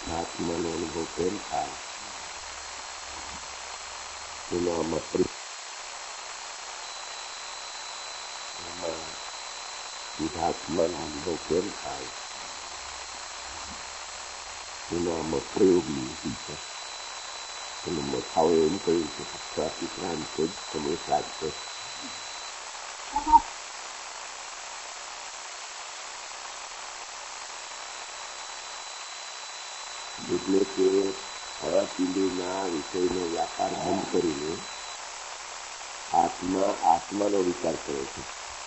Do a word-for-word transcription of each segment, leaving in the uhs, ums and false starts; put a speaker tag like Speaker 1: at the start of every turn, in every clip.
Speaker 1: આત્માનો અનુભવ કેમ થાય એનો આમાં શુદ્ધાત્માનો અનુભવ કેમ થાય એનો આમાં પ્રયોગ લીધી છે. એનો મથાઓ એમ કહ્યું છે કે સ્વાતિક્રાંત જ તમે સાચો એટલે કે અપિંડીના વિષયનો વ્યાપાર બંધ કરીને આત્મા આત્માનો વિચાર કરે છે.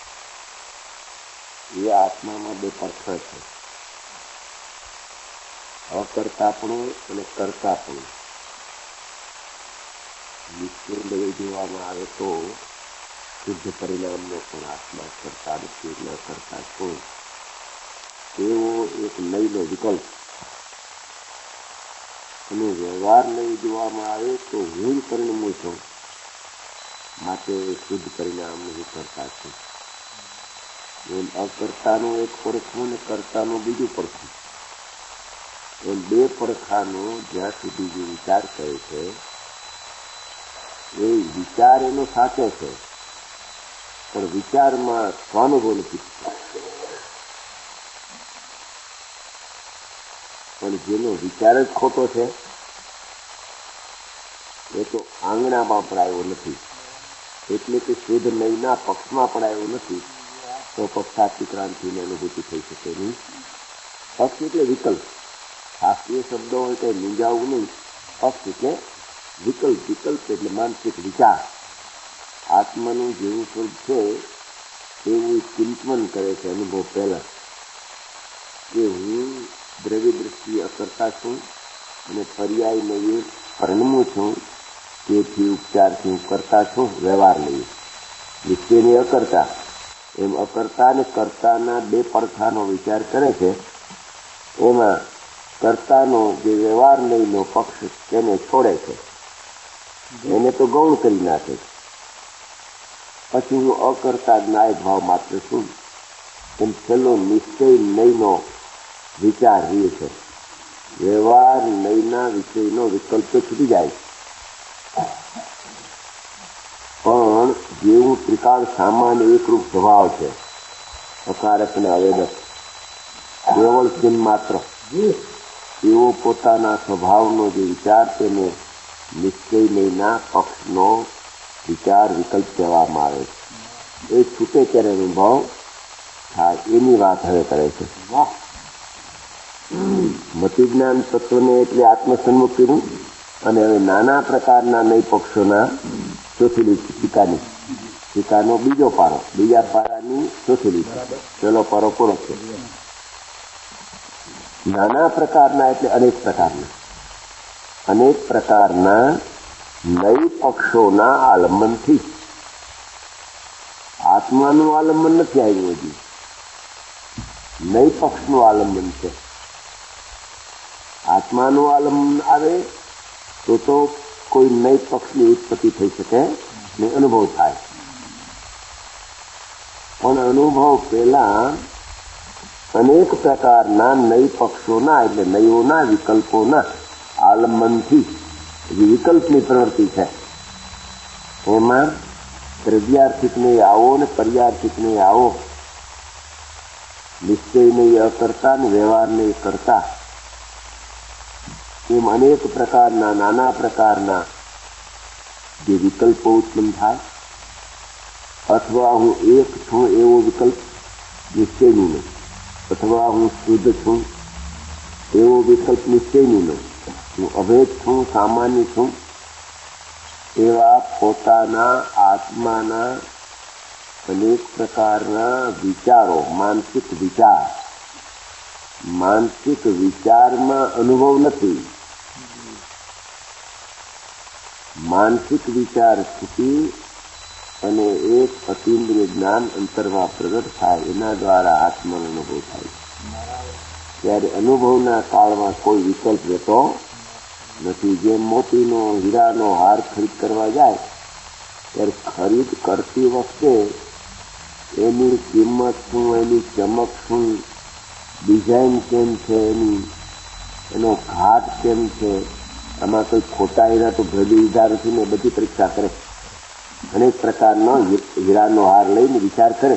Speaker 1: એ આત્મામાં બે પડખા છે, અકર્તાપણું અને કર્તાપણું. નિશ્ચય જોવામાં આવે તો શુદ્ધ પરિણામનો પણ આત્મા કરતા નથી, ન કરતા શું તેવો એક લયનો વિકલ્પ. અને વ્યવહાર લઈ જોવામાં આવે તો હું જ પરિણમું છું, માટે શુદ્ધ પરિણામ નહીં કરતા છું. એમ અકર્તાનું એક પડખું ને કર્તાનું બીજું પડખું. એમ બે પડખાનો જ્યાં સુધી જે વિચાર કરે છે એ વિચાર એનો સાચો છે, પણ વિચારમાં સ્વાનુભવ નથી. પણ જેનો વિચાર જ ખોટો છે એ તો આંગણામાં પણ આવ્યો નથી, એટલે કે શુદ્ધ નયના પક્ષમાં પણ આવ્યો નથી, તો પક્ષાતિક્રાંતિની અનુભૂતિ થઈ શકે નહીં. પક્ષ એટલે વિકલ્પ. શાસ્ત્રીય શબ્દો હોય તો મૂંઝાવવું નહીં. પક્ષ એટલે વિકલ્પ. વિકલ્પ એટલે માનસિક વિચાર. આત્માનું જેવું સ્વરૂપ છે એવું ચિંતન કરે છે અનુભવ પહેલા, કે હું દ્રવ્ય દ્રષ્ટિ અકર્તા છું અને પર્યાય લઈએ પરિણમું છું, તેથી ઉપચારથી હું કરતા છું. વ્યવહાર લઈએ નિશ્ચયને અકર્તા. એમ અકર્તા અને કર્તાના બે પડખાનો વિચાર કરે છે. એમાં કર્તાનો જે વ્યવહાર લઈનો પક્ષ તેને છોડે છે, એને તો ગૌણ કરી નાખે છે. પછી હું અકર્તા જ્ઞાયક ભાવ માત્ર છું એમ છેલ્લો નિશ્ચય નયનો વિચાર રહે છે. વ્યવહાર નયના વિષયનો વિકલ્પ છૂટી જાય. પણ જેવું ત્રિકાળ સામાન્ય એકરૂપ સ્વભાવ છે, અકારક અને અવેદક, કેવળ ચિહ્ન માત્ર, એવો પોતાના સ્વભાવનો જે વિચાર તેને નિશ્ચય નયના પક્ષનો વિચાર વિકલ્પ કહેવામાં આવે છે. એ છૂટે ત્યારે અનુભવ થાય એની વાત હવે કરે છે. મતિજ્ઞાન તત્વને એટલે આત્મસન્મુખ કર્યું. અને હવે નાના પ્રકારના નય પક્ષોના ચોથેલી ટીકાની ટીકાનો બીજો પારો, બીજા પારાની ચોથેલી. પેલો પારો પૂરો છે. નાના પ્રકારના એટલે અનેક પ્રકારના અનેક પ્રકારના નય પક્ષોના આલંબનથી આત્માનું આલંબન નથી આવ્યું. હજી નય પક્ષનું આલંબન છે. આત્માનું આલંબન આવે તો તો કોઈ નય પક્ષની ઉત્પત્તિ થઈ શકે ને અનુભવ થાય. પણ અનુભવ પહેલા અનેક પ્રકારના નય પક્ષોના એટલે નયોના વિકલ્પોના આલંબનથી વિકલ્પની પ્રવૃત્તિ છે. એમાં દ્રવ્યાર્થિકને આવો ને પર્યાર્થિકને આવો, નિશ્ચયને અકર્તા ને વ્યવહારને કરતા, એમ અનેક પ્રકારના નાના પ્રકારના જે વિકલ્પો ઉત્પન્ન થાય. અથવા હું એક છું એવો વિકલ્પ નિશ્ચયનું નહીં, અથવા હું શુદ્ધ છું એવો વિકલ્પ નિશ્ચયનું નહીં, હું અભેદ છું, સામાન્ય છું, એવા પોતાના આત્માના અનેક પ્રકારના વિચારો, માનસિક વિચાર. માનસિક વિચારમાં અનુભવ નથી. માનસિક વિચાર છૂટી અને એક અતિન્દ્રિય જ્ઞાન અંતરમાં પ્રગટ થાય, એના દ્વારા આત્માનો અનુભવ થાય. ત્યારે અનુભવના કાળમાં કોઈ વિકલ્પ રહેતો નથી. જેમ મોતીનો હીરાનો હાર ખરીદ કરવા જાય ત્યારે ખરીદ કરતી વખતે એની કિંમત શું, એની ચમક શું, ડિઝાઇન કેમ છે, એની એનો ઘાટ કેમ છે, આમાં કોઈ ખોટા હીરા તો ભેદી લીધા નથી ને બધી પરીક્ષા કરે. અનેક પ્રકારનો હીરાનો હાર લઈને વિચાર કરે.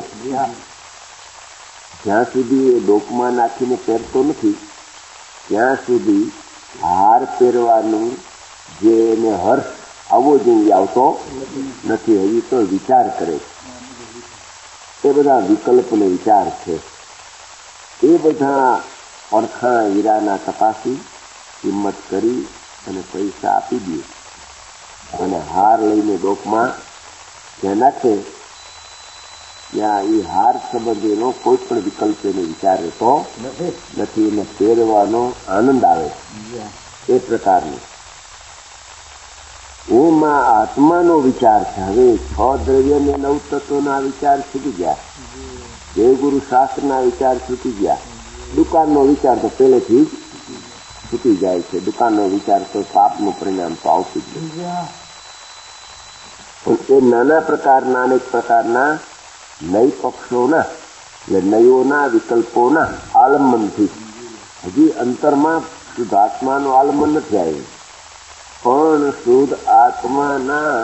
Speaker 1: જ્યાં સુધી એ ડોકમાં નાખીને પહેરતો નથી ત્યાં સુધી હાર પહેરવાનું જે એને હર્ષ આવવો જોઈએ આવતો નથી. હજી તો વિચાર કરે. એ બધા વિકલ્પનો વિચાર છે. એ બધા પડખા હીરાના તપાસી કિંમત કરી અને પૈસા આપી દે અને હાર લઈને ડોકમાં જ્યાં નાખે ત્યાં એ હાર સંબંધીનો કોઈ પણ વિકલ્પ એને વિચાર રહેતો નથી. એને પહેરવાનો આનંદ આવે એ પ્રકારનો એમાં આત્માનો વિચાર છે. હવે છ દ્રવ્ય ને નવ તત્વોના વિચાર છૂટી ગયા, દેવગુરુ શાસ્ત્રના વિચાર છૂટી ગયા. દુકાનનો વિચાર તો પહેલેથી જ છૂટી જાય છે. દુકાનનો વિચાર તો પાપનું પરિણામ તો આવતું જ નથી. પણ એ નાના પ્રકારના અનેક પ્રકારના નય પક્ષોના એટલે નયોના વિકલ્પોના આલંબનથી હજી અંતરમાં શુદ્ધ આત્માનું આલંબન નથી આવ્યું. પણ શુદ્ધ આત્માના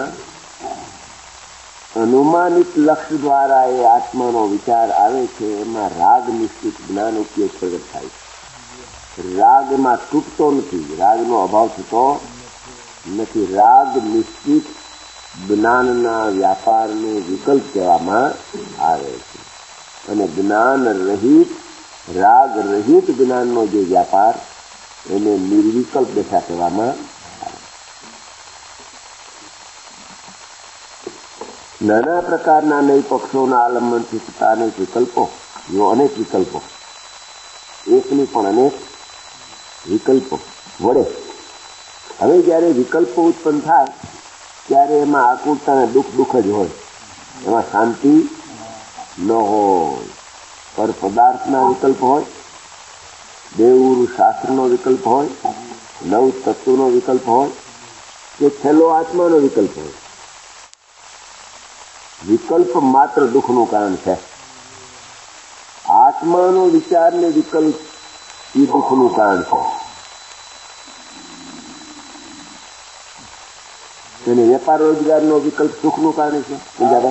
Speaker 1: અનુમાનિત લક્ષ્ય દ્વારા એ આત્માનો વિચાર આવે છે. એમાં રાગ નિશ્ચિત જ્ઞાન ઉપયોગ પ્રગટ થાય છે. રાગ એમાં તૂટતો નથી, રાગનો અભાવ થતો નથી. રાગ નિશ્ચિત જ્ઞાનના વ્યાપારને વિકલ્પ કહેવામાં આવે છે. અને જ્ઞાન રહિત રાગ રહિત જ્ઞાનનો જે વ્યાપાર એને નિર્વિકલ્પ દશા કહેવામાં આવે. નાના પ્રકારના નય પક્ષોના આલંબનથી થતા અનેક વિકલ્પો, જો અનેક વિકલ્પો, એકની પણ અનેક વિકલ્પો વડે હવે જયારે વિકલ્પો ઉત્પન્ન થાય ત્યારે એમાં આકુરતા અને દુઃખ દુઃખ જ હોય, એમાં શાંતિ ન હોય. પર પદાર્થના વિકલ્પ હોય, દેવગુરુ શાસ્ત્રનો વિકલ્પ હોય, નવ તત્વનો વિકલ્પ હોય કે છેલ્લો આત્માનો વિકલ્પ હોય. વિકલ્પ માત્ર દુઃખનું કારણ છે. આત્માનો વિચાર ને વિકલ્પ એ દુઃખનું કારણ છે. તેને વેપાર રોજગારનો વિકલ્પ સુખનું કારણ છે.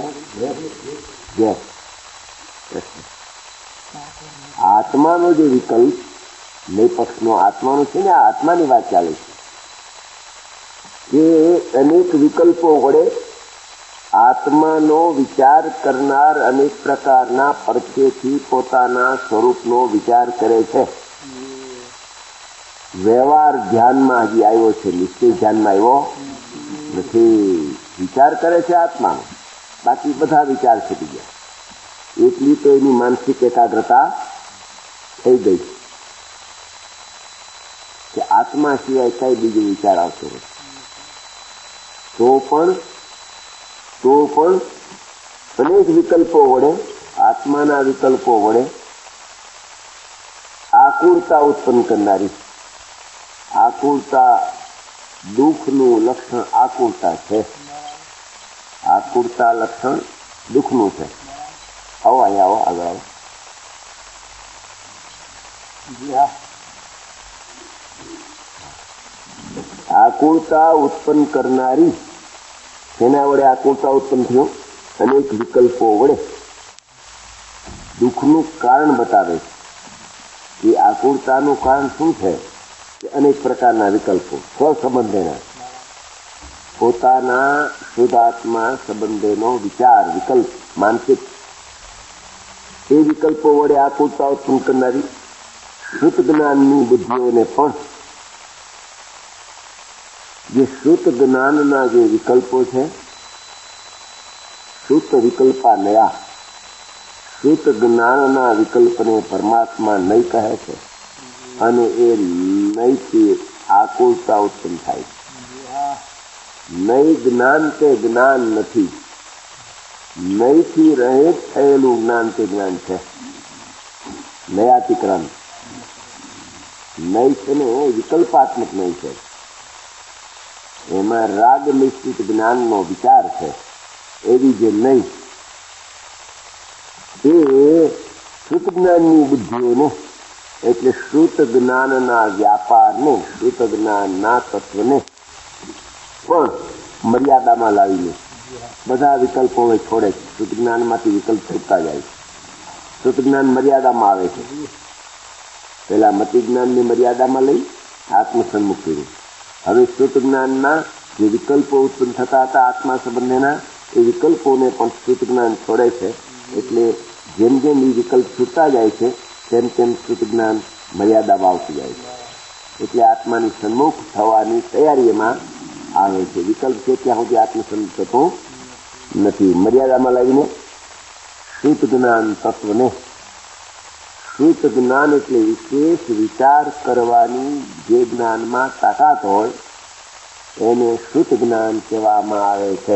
Speaker 1: આત્માનો જે વિકલ્પ નિપક્ષનો આત્માનો છે ને, આ આત્માની વાત ચાલે છે કે અનેક વિકલ્પો વડે આત્માનો વિચાર કરનાર અનેક પ્રકારના પરખેથી પોતાના સ્વરૂપનો વિચાર કરે છે. વ્યવહાર ધ્યાનમાં હજી આવ્યો છે, નિશ્ચય ધ્યાનમાં આવ્યો નથી. વિચાર કરે છે આત્માનો, બાકી બધા વિચાર છૂટી ગયા. એટલી તો એની માનસિક એકાગ્રતા થઈ ગઈ કે આત્મા સિવાય કઈ બીજો વિચાર આવતો નથી. તો પણ તો પણ અનેક વિકલ્પો વડે, આત્માના વિકલ્પો વડે આકુરતા ઉત્પન્ન કરનારી, આકુરતા દુઃખનું લક્ષણ આકુરતા છે. આકુરતા લક્ષણ દુઃખનું છે. આવો અહીંયા આવો, આગળ આવો. આકુરતા ઉત્પન્ન કરનારી, તેના વડે આકુરતા ઉત્પન્ન થયું. અનેક વિકલ્પો વડે દુઃખનું કારણ બતાવે છે. એ આકુરતાનું કારણ શું છે? અનેક પ્રકારના વિકલ્પો સ્વસંબંધેના, પોતાના શુદ્ધાત્મા સંબંધેનો વિચાર વિકલ્પ માનસિક, એ વિકલ્પો વડે આકુરતા ઉત્પન્ન કરનારી શુદ્ધ જ્ઞાનની બુદ્ધિઓને પણ જે શુદ્ધ જ્ઞાનના જે વિકલ્પો છે, શુદ્ધ વિકલ્પા નયા, શુદ્ધ જ્ઞાનના વિકલ્પને પરમાત્મા નહીં કહે છે. અને એ નયથી આકુરતા ઉત્પન્ન થાય છે. નય જ્ઞાન તે જ્ઞાન નથી, નયથી રહિત થયેલું જ્ઞાન તે જ્ઞાન છે. નયાતિક્રમ નય છે ને વિકલ્પાત્મક નય છે. એમાં રાગ નિશ્ચિત જ્ઞાનનો વિચાર છે. એવી જે નય એ શુદ્ધ જ્ઞાનની બુદ્ધિઓને એટલે શ્રુત જ્ઞાનના વ્યાપારને, શ્રુત જ્ઞાનના તત્વને પણ મર્યાદામાં લાવીને બધા વિકલ્પો છોડે છે. શ્રુત જ્ઞાનમાંથી વિકલ્પ છૂટતા જાય છે. શ્રુત જ્ઞાન મર્યાદામાં આવે છે. પેલા મતિ જ્ઞાનની મર્યાદામાં લઈ આત્મસન્મુખ કર્યું. હવે શ્રુત જ્ઞાનના જે વિકલ્પો ઉત્પન્ન થતા હતા આત્મા સંબંધેના, એ વિકલ્પોને પણ શ્રુત જ્ઞાન છોડે છે. એટલે જેમ જેમ એ વિકલ્પ છૂટતા જાય છે તેમ તેમ શ્રુત જ્ઞાન મર્યાદામાં આવતું જાય છે. એટલે આત્માની સન્મુખ થવાની તૈયારીમાં આવે છે. વિકલ્પ છે ત્યાં સુધી આત્મસન્મુખ થતો નથી. મર્યાદામાં લાવીને શ્રુત જ્ઞાન તત્વને, શ્રુત જ્ઞાન એટલે વિશેષ વિચાર કરવાની જે જ્ઞાનમાં તાકાત હોય એને શ્રુત જ્ઞાન કહેવામાં આવે છે.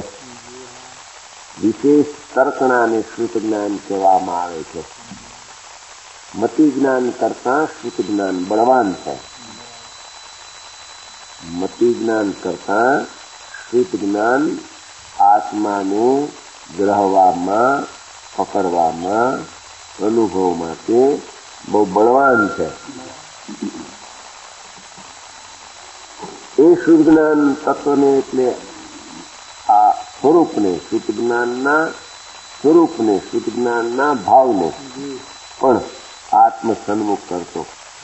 Speaker 1: વિશેષ તર્કણાને શ્રુત જ્ઞાન કહેવામાં આવે છે. મતિ જ્ઞાન કરતા શ્રુત જ્ઞાન બળવાન છે. મતિ જ્ઞાન કરતા શ્રુત જ્ઞાન આત્માને ગ્રહવામાં, પકડવામાં, અનુભવ માટે બહુ બળવાન છે. એ શ્રુત જ્ઞાન તત્વને એટલે આ સ્વરૂપને, શ્રુત જ્ઞાનના સ્વરૂપને, શ્રુત જ્ઞાનના ભાવને પણ આત્મસન્મુખ કરતો.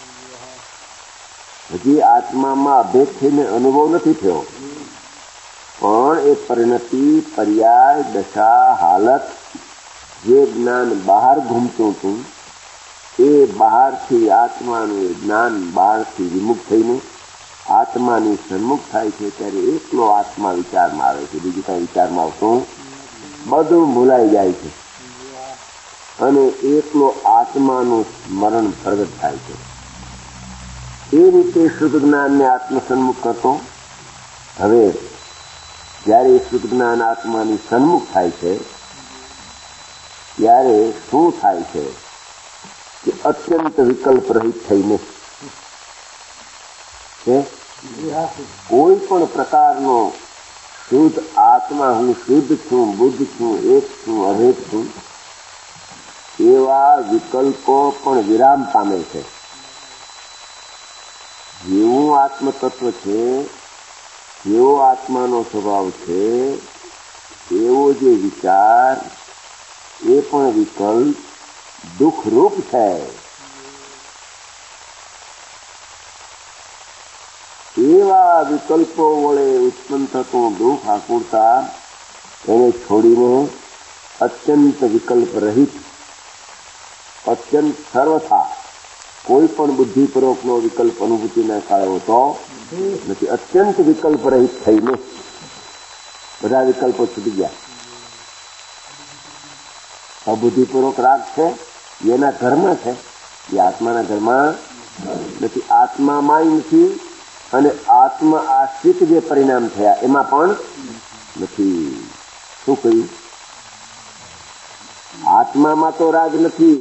Speaker 1: હજી આત્મામાં અભેદ થઈને અનુભવ નથી થયો, પણ એ પરિણતિ, પર્યાય, દશા, હાલત, જે જ્ઞાન બહાર ઘૂમતું હતું એ બહારથી આત્માનું જ્ઞાન બહારથી વિમુખ થઈને આત્માની સન્મુખ થાય છે ત્યારે એકલો આત્મા વિચારમાં આવે છે. બીજું કાંઈ વિચારમાં આવતું બધું ભૂલાઈ જાય છે અને એકલો આત્માનું સ્મરણ પ્રગટ થાય છે. એ રીતે શુદ્ધ જ્ઞાનને આત્મસન્મુખ કરતો. હવે જ્યારે શુદ્ધ જ્ઞાન આત્માની સન્મુખ થાય છે ત્યારે શું થાય છે કે અત્યંત વિકલ્પ રહિત થઈને કોઈ પણ પ્રકારનો શુદ્ધ આત્મા, હું શુદ્ધ છું, બુદ્ધ છું, એક છું, અભેદ છું, એવા વિકલ્પો પણ વિરામ પામે છે. જેવું આત્મતત્વ છે, જેવો આત્માનો સ્વભાવ છે, એવો જે વિચાર, એ પણ વિકલ્પ દુઃખરૂપ છે. એવા વિકલ્પો વડે ઉત્પન્ન થતું દુઃખ, આકુરતા એને છોડીને અત્યંત વિકલ્પ રહિત, અત્યંત સર્વથા કોઈ પણ બુદ્ધિપૂર્વકનો વિકલ્પ અનુભૂતિના કાળે હોતો નથી. અત્યંત વિકલ્પ રહિત થઈને બધા વિકલ્પો છૂટી ગયા. અબુદ્ધિપૂર્વક રાગ છે એના ઘરમાં છે, એ આત્માના ઘરમાં નથી. આત્મામાં નથી અને આત્મા આશ્રિત જે પરિણામ થયા એમાં પણ નથી. શું કહ્યું? આત્મામાં તો રાગ નથી,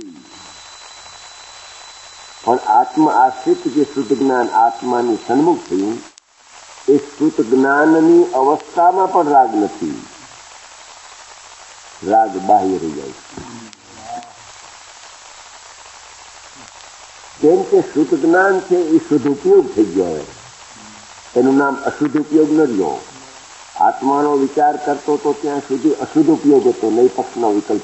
Speaker 1: પણ આત્મા આશ્રિત જે શુદ્ધ જ્ઞાન આત્માની સન્મુખ થયું એ શુદ્ધ જ્ઞાનની અવસ્થામાં પણ રાગ નથી. રાગ બાહ્ય રહી જાય છે. કેમ કે શુદ્ધ જ્ઞાન છે એ શુદ્ધ ઉપયોગ થઈ ગયો. હવે એનું નામ અશુદ્ધ ઉપયોગ ન રહ્યો. આત્માનો વિચાર કરતો તો ત્યાં સુધી અશુદ્ધ ઉપયોગ હતો, નહીં પક્ષનો વિકલ્પ.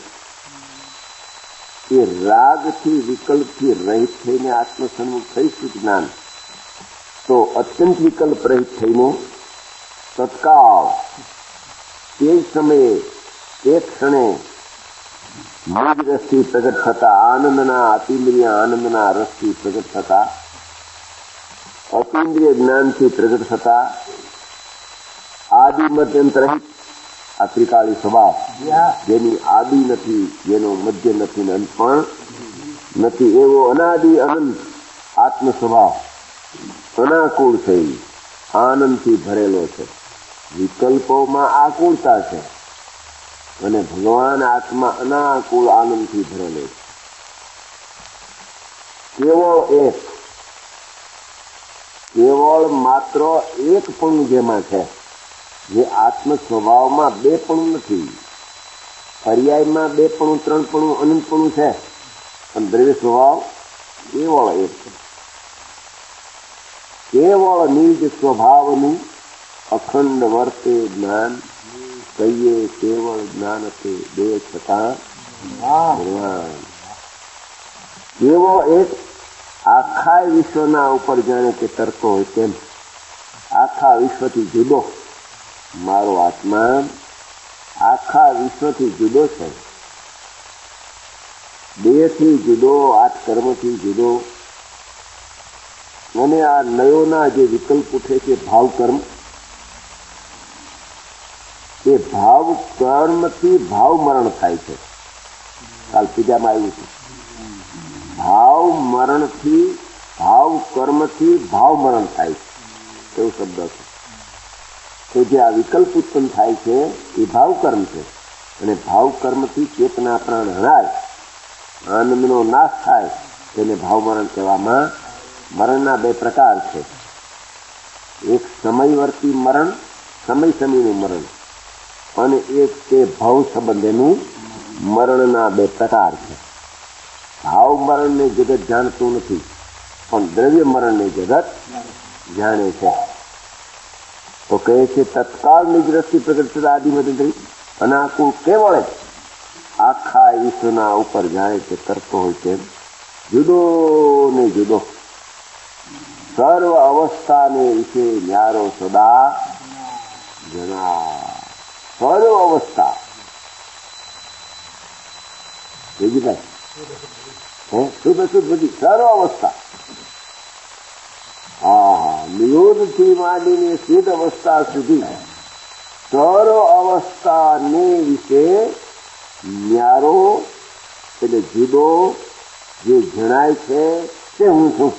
Speaker 1: એ રાગથી, વિકલ્પથી રહિત થઈને આત્મસન્મુખ થઈ શુદ્ધ જ્ઞાન તો અત્યંત વિકલ્પ રહિત થઈને તત્કાળ તે સમયે એક ક્ષણે નિજ રસથી પ્રગટ થતા, આનંદના અતિન્દ્રિય આનંદના રસથી પ્રગટ થતા, અતિન્દ્રિય જ્ઞાનથી પ્રગટ થતા, આદિ મધ્યંત રહિત આ ત્રિકાળી સ્વભાવ, જેની આદિ નથી, જેનો મધ્ય નથી ને અંત પણ નથી, એવો અનાદિ અનંત આત્મ સ્વભાવ અનાકૂળ થઈ આનંદથી ભરેલો છે. વિકલ્પોમાં આકુળતા છે અને ભગવાન આત્મા અનાકૂળ આનંદથી ભરેલો છે. કેવળ એક, કેવળ માત્ર એક પણ જેમાં છે, જે આત્મ સ્વભાવમાં બે પણ નથી. પર્યાયમાં બે પણ, ત્રણ પણ, અનંત પણ છે, અને દ્રવ્ય સ્વભાવ કેવળ એક કેવળ નિજ સ્વભાવનું અખંડ વર્તે જ્ઞાન કહીએ કેવળ જ્ઞાન તે બે છતાં જ્ઞાન કેવળ એક આખા વિશ્વના ઉપર જાણે કે તરતો હોય તેમ આખા વિશ્વથી જુદો મારો આત્મા આખા વિશ્વથી જુદો છે. દેહથી જુદો, આઠ કર્મથી જુદો. અને આ નયોના જે વિકલ્પ ઉઠે છે ભાવ કર્મ, એ ભાવ કર્મથી ભાવ મરણ થાય છે. કાલ પૂજામાં આવ્યું છે. ભાવ મરણથી ભાવ કર્મથી ભાવ મરણ થાય છે એવો શબ્દ છે. તો જે આ વિકલ્પ ઉત્પન્ન થાય છે એ ભાવ કર્મ છે. અને ભાવ કર્મથી ચેતના પ્રાણ હરાય, આનંદનો નાશ થાય તેને ભાવ મરણ કહેવામાં. મરણના બે પ્રકાર છે. એક સમયવર્તી મરણ, સમય સમયનું મરણ, અને એક તે ભાવ સંબંધેનું મરણના બે પ્રકાર છે. ભાવ મરણને જગત જાણતું નથી, પણ દ્રવ્ય મરણને જગત જાણે છે. તો કહે છે તત્કાળ નિજ દ્રષ્ટિ પ્રગટ થતા આદિમતંત્રી અનાકુળ કેવળ આખા વિશ્વના ઉપર જાણે કે કરતો હોય તેમ જુદો ને જુદો સર્વ અવસ્થાને વિશે ન્યારો સદા જણા. સર્વ અવસ્થા બીજીભાઈ હે શુદ્ધ શુદ્ધ બધી સર્વ અવસ્થા. હા, નિરોધથી માંડીને શુદ્ધ અવસ્થા સુધી સર્વ અવસ્થાને વિશે ન્યારો એટલે જુદો જે જણાય છે તે હું છું.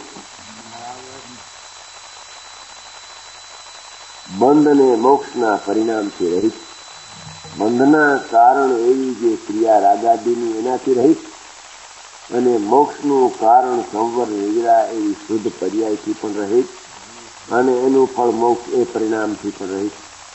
Speaker 1: બંધ અને મોક્ષના પરિણામથી રહિત, બંધના કારણ એવી જે ક્રિયા રાગાદીની એનાથી રહિત, અને મોક્ષનું કારણ સંવર નિદ્રા એવી શુદ્ધ પર્યાયથી પણ રહિત, અને એનું ફળ મોક્ષ એ પરિણામથી પણ રહિત.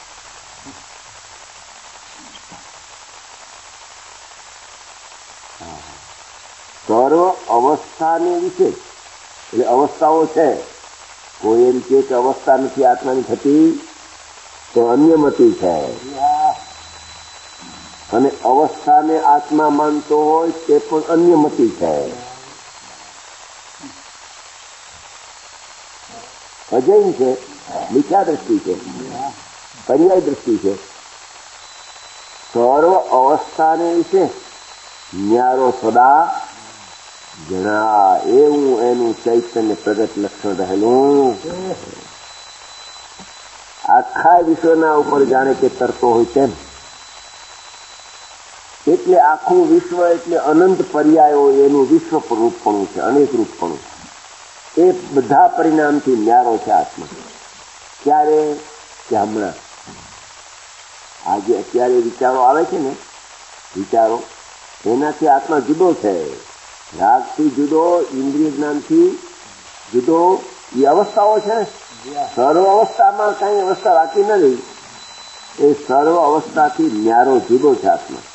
Speaker 1: સર્વ અવસ્થાને વિશે એટલે અવસ્થાઓ છે. કોઈ એમ કે અવસ્થા નથી આત્માની થતી તો અન્યમતી છે, અને અવસ્થાને આત્મા માનતો હોય તે પણ અન્યમતી છે. અજૈન છે, મિથ્યા દ્રષ્ટિ છે, પર્યાય દ્રષ્ટિ છે. સર્વ અવસ્થાને વિશે ન્યારો સદા જણા એવું એનું ચૈતન્ય પ્રગટ લક્ષણ રહેલું આખા વિશ્વના ઉપર જાણે કે તરતો હોય તેમ. એટલે આખું વિશ્વ એટલે અનંત પર્યાયો એનું વિશ્વ રૂપપણું છે, અનેક રૂપપણું. એ બધા પરિણામથી ન્યારો છે આત્મા. ક્યારે કે હમણાં આજે અત્યારે વિચારો આવે છે ને, વિચારો એનાથી આત્મા જુદો છે. રાગથી જુદો, ઇન્દ્રિય જ્ઞાનથી જુદો. એ અવસ્થાઓ છે ને, સર્વ અવસ્થામાં કઈ અવસ્થા બાકી ન રહી. એ સર્વ અવસ્થાથી ન્યારો જુદો છે આત્મા.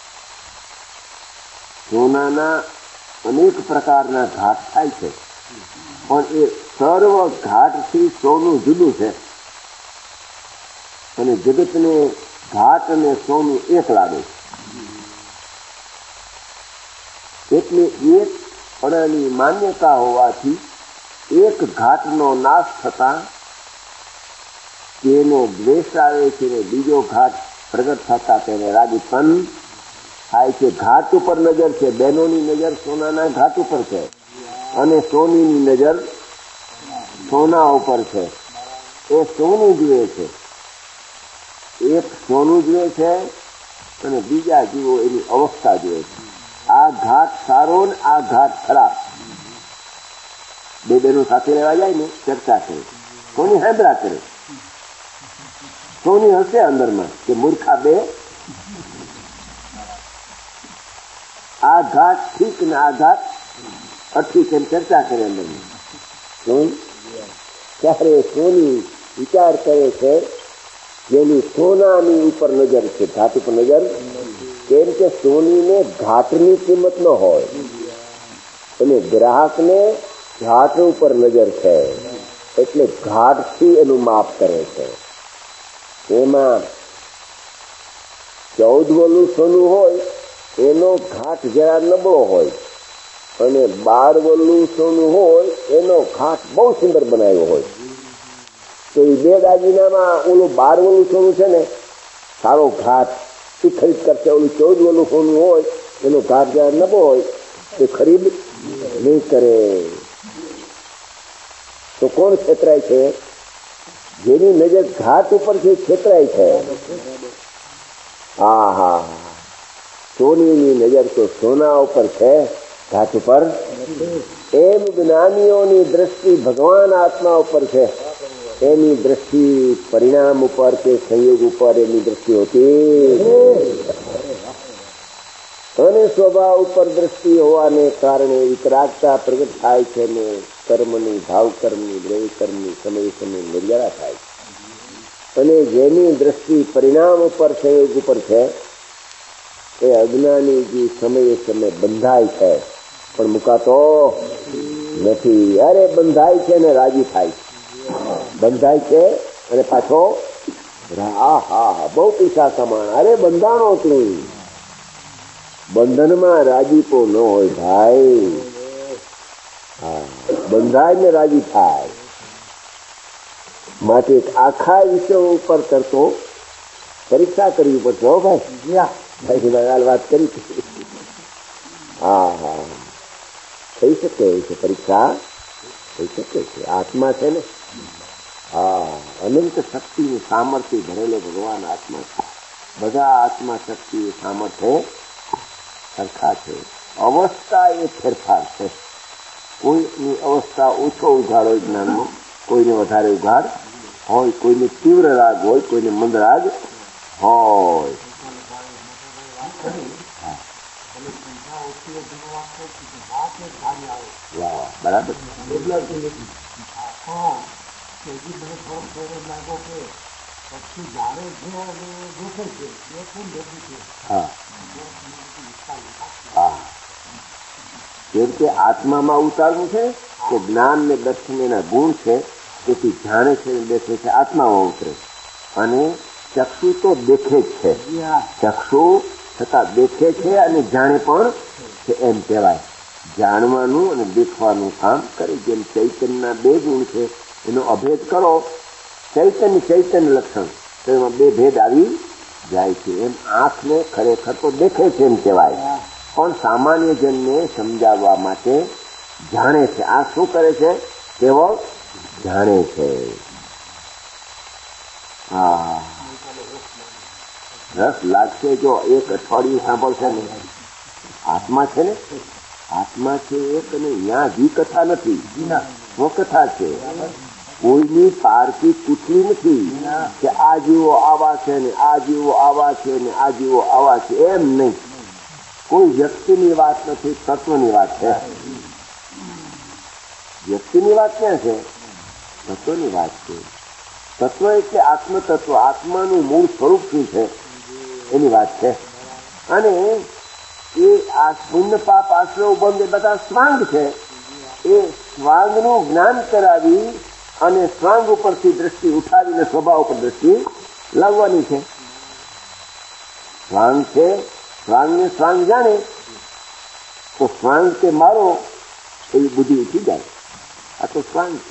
Speaker 1: સોનાના અનેક પ્રકારના ઘાટ થાય છે, પણ એ સર્વ ઘાટથી સોનું જુદું છે. અને જગતને ઘાટ અને સોનું એક લાગે. એટલે એક પણની માન્યતા હોવાથી એક ઘાટનો નાશ થતા તેને દ્વેષ આવે છે, ને બીજો ઘાટ પ્રગટ થતા તેને રાગીપન થાય છે. ઘાટ ઉપર નજર છે, બહેનોની નજર સોનાના ઘાટ ઉપર છે, અને સોનીની નજર સોના ઉપર છે. એ સોનું જુએ છે, એક સોનું જુએ છે, અને બીજા જુઓ એની અવસ્થા જુએ છે. આ ઘાટ સારો ને આ ઘાટ ખરાબ. બે બેનો સાથે રહેવા જાય ને ચર્ચા કરે, સોની હેંદરા કરે, સોની હશે અંદરમાં કે મૂર્ખા બે, આ ઘાટ ઠીક ને આ ઘાટ અઠીક એમ ચર્ચા કરે અંદરમાં. ત્યારે સોની વિચાર કરે છે જેની સોનાની ઉપર નજર છે, ઘાટ ઉપર નજર. કેમ કે સોનીને ઘાટની કિંમત ન હોય, અને ગ્રાહકને ઘાટ ઉપર નજર છે એટલે ઘાટથી એનું માપ કરે છે. એમાં ચૌદ વલું સોનું હોય એનો ઘાટ જરા નબળો હોય અને બાર વલું સોનું હોય એનો ઘાટ બહુ સુંદર બનાવ્યો હોય. તો એ બે દાગીનામાં ઓલું બાર વલું સોનું છે ને સારો ઘાટ એ ખરીદ કરશે. ઓલું ચૌદ વલું સોનું હોય એનો ઘાટ જરા નબળો હોય એ ખરીદ નહીં કરે. તો કોણ છેતરાય છે? જેની નજર ઘાટ ઉપરથી છેતરાય છે. હા હા, સોનીની નજર તો સોના ઉપર છે, ઘાટ ઉપર. એમ જ્ઞાનીઓની દ્રષ્ટિ ભગવાન આત્મા ઉપર છે. એની દ્રષ્ટિ પરિણામ ઉપર કે સંયોગ ઉપર એની દ્રષ્ટિ હોતી અને સ્વભાવ ઉપર દ્રષ્ટિ હોવાને કારણે વિતરાગતા પ્રગટ થાય છે ને કર્મની, ભાવ કર્મની, દ્રવ્ય કર્મની સમય સમય મર્યાદા થાય. અને જેની દ્રષ્ટિ પરિણામ ઉપર સંયોગ ઉપર છે એ અજ્ઞાની જે સમયે સમય બંધાય છે પણ મુકાતો નથી. અરે બંધાય છે ને રાજી થાય, બંધાય છે અને પાછો હા હા બહુ પૈસા કમાણ. અરે બંધાણો તું, બંધનમાં રાજીપો ન હોય ભાઈ. હા, બંધાય ને રાજી થાય. માટે આખા વિષયો ઉપર કરતો પરીક્ષા કરવી પડશે. હો ભાઈ, ભાઈ વાત કરી. હા હા, થઈ શકે છે પરીક્ષા, થઈ શકે છે. આત્મા છે ને, હા, અનંત શક્તિનું સામર્થ્ય ભરેલો ભગવાન આત્મા છે. બધા આત્મા શક્તિ સામર્થ્ય સરખા છે. અવસ્થા એ ફેરફાર છે. કોઈની અવસ્થા ઓછો ઉઘાડ હોય જ્ઞાનમાં, કોઈને વધારે ઉઘાડ હોય, કોઈને તીવ્ર રાગ હોય, કોઈને મંદ રાગ હોય. બરાબર. કેમ કે આત્મામાં ઉતારવું છે કે જ્ઞાન ને દર્શન એના ગુણ છે, તેથી જાણે છે દેખે છે આત્મામાં ઉતરે. અને ચક્ષુ તો દેખે જ છે, ચક્ષુ છતાં દેખે છે અને જાણે પણ છે એમ કહેવાય. જાણવાનું અને દેખવાનું કામ કરે. જેમ ચૈતન્યના બે ગુણ છે એનો અભેદ કરો, ચૈતન્ય ચૈતન્ય લક્ષણ, તો એમાં બે ભેદ આવી જાય છે. એમ આંખને ખરેખર તો દેખે છે એમ કહેવાય, પણ સામાન્ય જનને સમજાવવા માટે જાણે છે. આ શું કરે છે? કેવળ જાણે છે. હા, રસ લાગશે જો એક અઠવાડિયું સાંભળશે ને. આત્મા છે ને, આત્મા છે એક, અને ત્યાં જી કથા નથી, સ્વકથા છે. કોઈની પારકી કૂટલી નથી કે આ જીવો આવા છે ને આ જીવો આવા છે ને આ જીવો આવા છે, એમ નહીં. કોઈ વ્યક્તિની વાત નથી, તત્વની વાત છે. વ્યક્તિની વાત ક્યાં છે? તત્વની વાત છે. તત્વ એટલે આત્મતત્વ, આત્માનું મૂળ સ્વરૂપ શું છે એની વાત છે. અને એ આ પુણ્ય પાપ આશ્રય બંધ એ બધા સ્વાંગ છે. એ સ્વાંગનું જ્ઞાન કરાવી અને સ્વાંગ ઉપરથી દ્રષ્ટિ ઉઠાવીને સ્વભાવ ઉપર દ્રષ્ટિ લાવવાની છે. સ્વાંગ છે, સ્વાંગને સ્વાંગ જાણે તો સ્વાંગ કે મારો એવી બુદ્ધિ ઉઠી જાય. આ તો સ્વાંગ છે.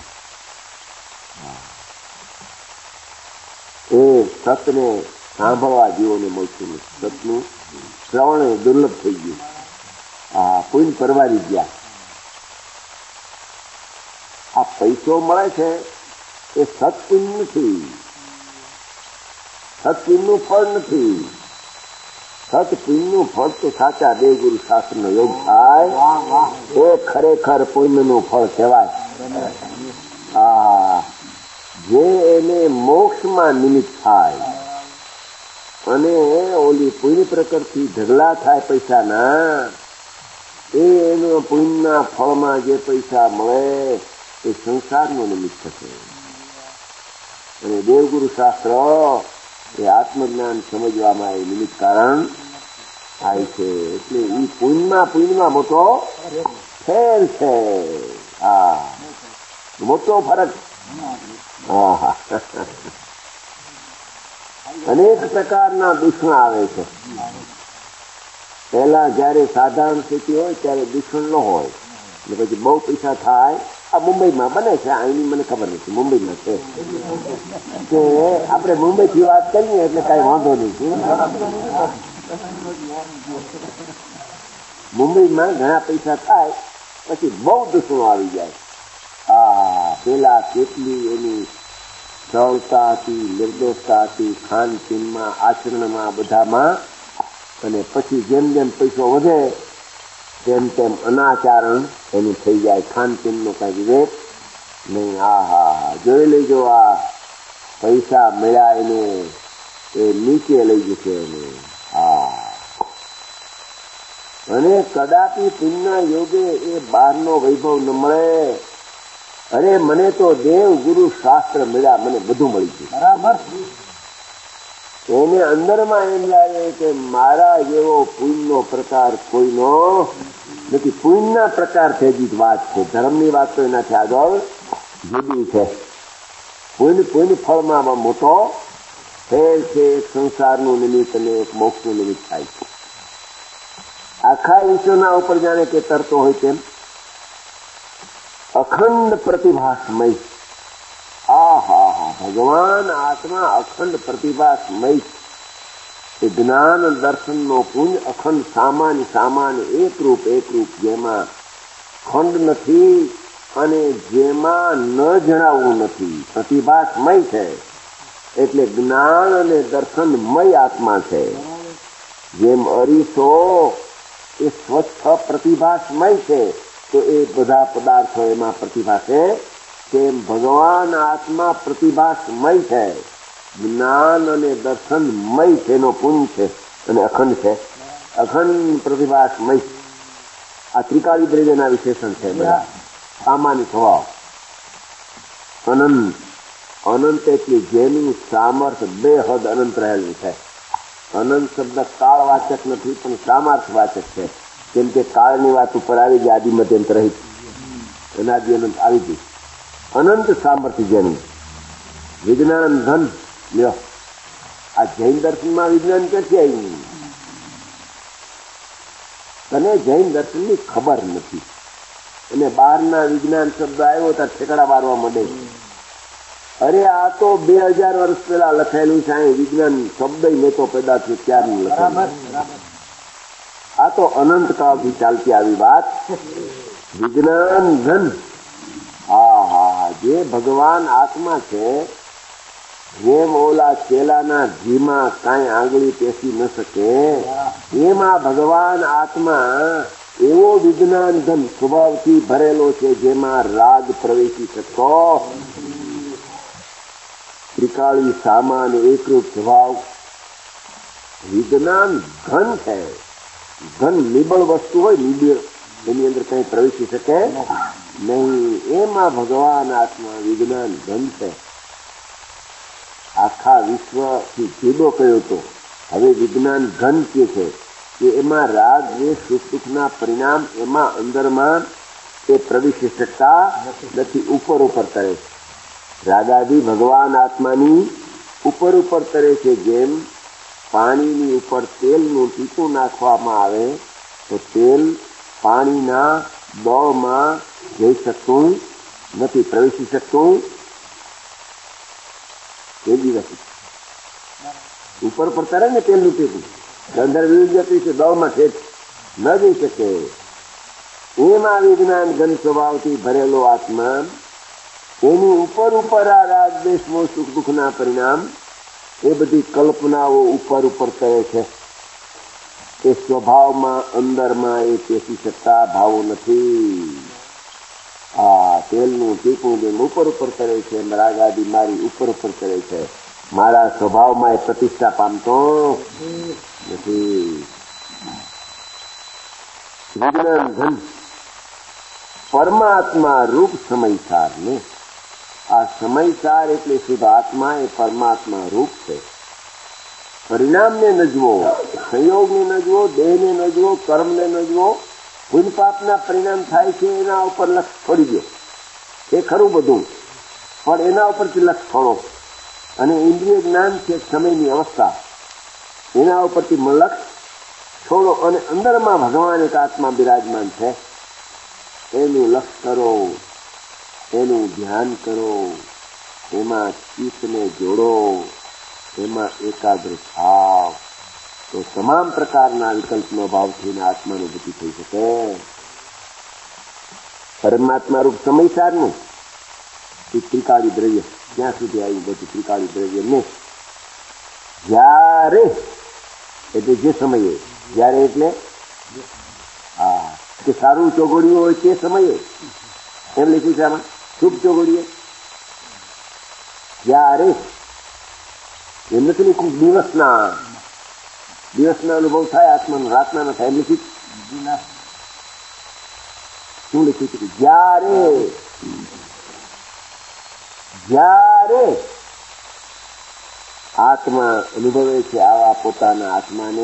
Speaker 1: એ સતને સાંભળવા જીવોને મળતું નથી. સતનું શ્રવણ દુર્લભ થઈ ગયું. આ કોઈ પરવારી ગયા. આ પૈસો મળે છે એ સત્પુણ્ય નથી, સત્પુણ્યનું ફળ નથી. સત્પુણ્યનું ફળ તો સાચા દેવગુરુ શાસ્ત્રનો યોગ થાય એ ખરેખર પુણ્યનું ફળ કહેવાય. આ જે એને મોક્ષમાં નિમિત્ત થાય અને ઓલી પુણ્ય પ્રકૃતિ ઢગલા થાય પૈસાના, એ એનું પુણ્યના ફળમાં જે પૈસા મળે એ સંસારનું નિમિત્ત થશે. અને દેવગુરુ શાસ્ત્ર એ આત્મજ્ઞાન સમજવામાં એ નિમિત્ત કારણ થાય છે. એટલે એ પુણ્યમાં પુણ્યમાં મોટો ફેર છે. મોટો ફરક. હા હા અનેક પ્રકારના દૂષણ આવે છે. પહેલા જયારે સાધારણ સ્થિતિ હોય ત્યારે દૂષણ ન હોય, ને પછી બહુ પૈસા થાય. આ મુંબઈમાં બને છે, અહીંની મને ખબર નથી, મુંબઈમાં છે કે આપણે મુંબઈ થી વાત કરીએ એટલે કઈ વાંધો નહીં. મુંબઈમાં ઘણા પૈસા થાય પછી બહુ દૂષણો આવી જાય. આ પેલા કેટલી એની સરળતા હતી, નિર્દોષતા હતી, ખાન પીનમાં, આચરણમાં, બધામાં. અને પછી જેમ જેમ પૈસો વધે તેમ તેમ અનાચારણ એનું થઈ જાય, ખાનપીનનો કઈ વિવેક નહીં. હા હા હા જોઈ લેજો, આ પૈસા મળ્યા એને એ નીચે લઈ જશે એને. હા અને કદાપી પુણ્ય યોગે એ બહારનો વૈભવ ન મળે. અરે મને તો દેવ ગુરુ શાસ્ત્ર મળ્યા, મને બધું મળી ગયું બરાબર. એને અંદરમાં એમ લાગે કે મારા જેવો પુણ્યનો પ્રકાર કોઈનો નથી. પુણ્યના પ્રકાર થઈ જ વાત છે, ધર્મની વાત તો એનાથી આગળ જુદી છે. પુણ્ય પુણ્ય ફળમાં મોટો ફેર છે. એક સંસારનું નિમિત્ત અને એક મોક્ષનું નિમિત્ત થાય છે. આખા વિશ્વના ઉપર જાણે કે તરતો હોય તેમ અખંડ પ્રતિભાસમય. આ હા હા ભગવાન આત્મા અખંડ પ્રતિભાસમય. એ જ્ઞાન દર્શનનો પુંજ અખંડ સામાન્ય સામાન્ય એકરૂપ એકરૂપ, જેમાં ખંડ નથી અને જેમાં ન જણાવવું નથી. પ્રતિભાસમય છે એટલે જ્ઞાન અને દર્શનમય આત્મા છે. જેમ અરીસો એ સ્વચ્છ પ્રતિભાસમય છે તો એ બધા પદાર્થો એમાં પ્રતિભાસે, તેમ ભગવાન આત્મા પ્રતિભાસમય છે, જ્ઞાન અને દર્શનમય છે. એનો પુંજ છે અને અખંડ છે, અખંડ પ્રતિભાસમય. આ ત્રિકાળી દ્રવ્યના વિશેષણ છે બધા. સામાન્ય સ્વભાવ અનંત. અનંત એટલે જેનું સામર્થ્ય બે હદ અનંત રહેલું છે. અનંત શબ્દ કાળવાચક નથી પણ સામર્થ્યવાચક છે. કેમ કે કાળની વાત ઉપર આવી ગઈ, આદિ મધ્યંત રહી, અનાદિ અનંત આવી ગઈ. અનંત સામર્થ્ય જેનું વિજ્ઞાન ધન. લ્યો આ જૈન દર્શનમાં વિજ્ઞાન ક્યાંથી આવ્યું? તને જૈન દર્શનની ખબર નથી અને બહારના વિજ્ઞાન શબ્દ આવ્યો ત્યાં ઠેકડા મારવા માંડે. અરે આ તો બે હજાર વર્ષ પહેલા લખાયેલું છે. વિજ્ઞાન શબ્દ મેં તો પેદા થયું ત્યારનું લખાયેલું. આ તો અનંત કાળથી ચાલતી આવી વાત. વિજ્ઞાન ધન. હા હા જે ભગવાન આત્મા છે, જેમ ઓલા ચેલાના ઘીમાં કાંઈ આંગળી પેસી ન શકે, એમાં ભગવાન આત્મા એવો વિજ્ઞાન ધન સ્વભાવથી ભરેલો છે જેમાં રાગ પ્રવેશી શકતો. ત્રિકાળી સામાન્ય એકરૂપ સ્વભાવ વિજ્ઞાન ઘન છે. ઘન નિબળ વસ્તુ હોય, નિબળ એની અંદર કઈ પ્રવેશી શકે નહીં. એમાં ભગવાન આત્મા વિજ્ઞાન ઘન છે. આખા વિશ્વથી જુદો કયો હતો, હવે વિજ્ઞાન ઘન કે છે કે એમાં રાગ દ્વેષ સુખ દુઃખના પરિણામ એમાં અંદરમાં એ પ્રવેશી શકતા નથી. ઉપર ઉપર કરે છે. રાગાદી ભગવાન આત્માની ઉપર ઉપર કરે છે. જેમ પાણીની ઉપર તેલનું ટીપું નાખવામાં આવે તો તેલ પાણીના દળમાં જઈ શકતું નથી, પ્રવેશી શકતું. એ દિવસ ઉપર પર તરે ને તેલનું ટીપું અંદર વીજ જતી છે, દળમાં ઠેઠ ન જઈ શકે. એમાં વિજ્ઞાન ઘન સ્વભાવથી ભરેલો આત્મા એની ઉપર ઉપર આ રાગ દ્વેષ મોહ સુખ દુઃખના પરિણામ એ બધી કલ્પનાઓ ઉપર ઉપર કરે છે. એ સ્વભાવમાં અંદરમાં એ પેસી શકતા ભાવો નથી. આ તેલનું ટીપું જેમ ઉપર ઉપર કરે છે, રાગ આદિ મારી ઉપર ઉપર કરે છે, મારા સ્વભાવમાં એ પ્રતિષ્ઠા પામતો નથી. વિજ્ઞાન ધન પરમાત્મા રૂપ સમયસાર ને આ સમયસાર એટલે શુદ્ધ આત્મા એ પરમાત્મા રૂપ છે. પરિણામને ન જુઓ, સંયોગને ન જુઓ, દેહને ન જુઓ, કર્મને ન જુઓ. પુણ્ય પાપના પરિણામ થાય છે એના ઉપર લક્ષ છોડી દો. એ ખરું બધું, પણ એના ઉપરથી લક્ષ છોડો. અને ઇન્દ્રિય જ્ઞાન છે સમયની અવસ્થા, એના ઉપરથી લક્ષ છોડો અને અંદરમાં ભગવાન એક આત્મા બિરાજમાન છે એનું લક્ષ કરો, એનું ધ્યાન કરો, એમાં ચિત્તને જોડો, એમાં એકાગ્ર થાવ, તો તમામ પ્રકારના વિકલ્પનો ભાવ થઈને આત્માનુભૂતિ થઈ શકે. પરમાત્મા રૂપ સમયસારનું એ ત્રિકાળી દ્રવ્ય ક્યાં સુધી આવ્યું? બધું ત્રિકાળી દ્રવ્ય ને જ્યારે એટલે જે સમયે, જ્યારે એટલે હા કે સારું ચોગડિયું હોય તે સમયે, એમ લખ્યું છે આમાં, શુભ ચોગડીએ જ્યારે, એમ નથી લખ્યું દિવસના દિવસના અનુભવ થાય આત્માનો, રાતના ન થાય. એમ લખ્યું શું લખ્યું છે? જ્યારે જ્યારે આત્મા અનુભવે છે આવા પોતાના આત્માને,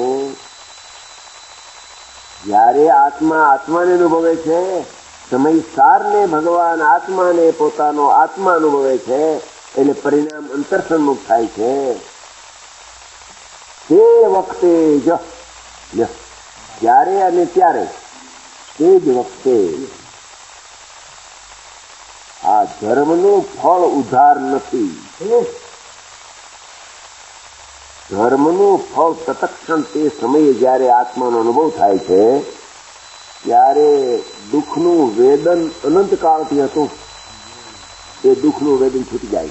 Speaker 1: જ્યારે આત્મા આત્માને અનુભવે છે, સમયસારને ભગવાન આત્માને પોતાનો આત્મા અનુભવે છે, એટલે પરિણામ અંતરસન્મુખ થાય છે. તે વખતે જ જ્યારે અને ત્યારે તે જ વખતે આ ધર્મનું ફળ ઉધાર નથી. ધર્મનું ફળ તત્ક્ષણ તે સમયે જ્યારે આત્માનો અનુભવ થાય છે, ત્યારે દુઃખનું વેદન અનંતકાળથી હતું એ દુઃખનું વેદન છૂટી જાય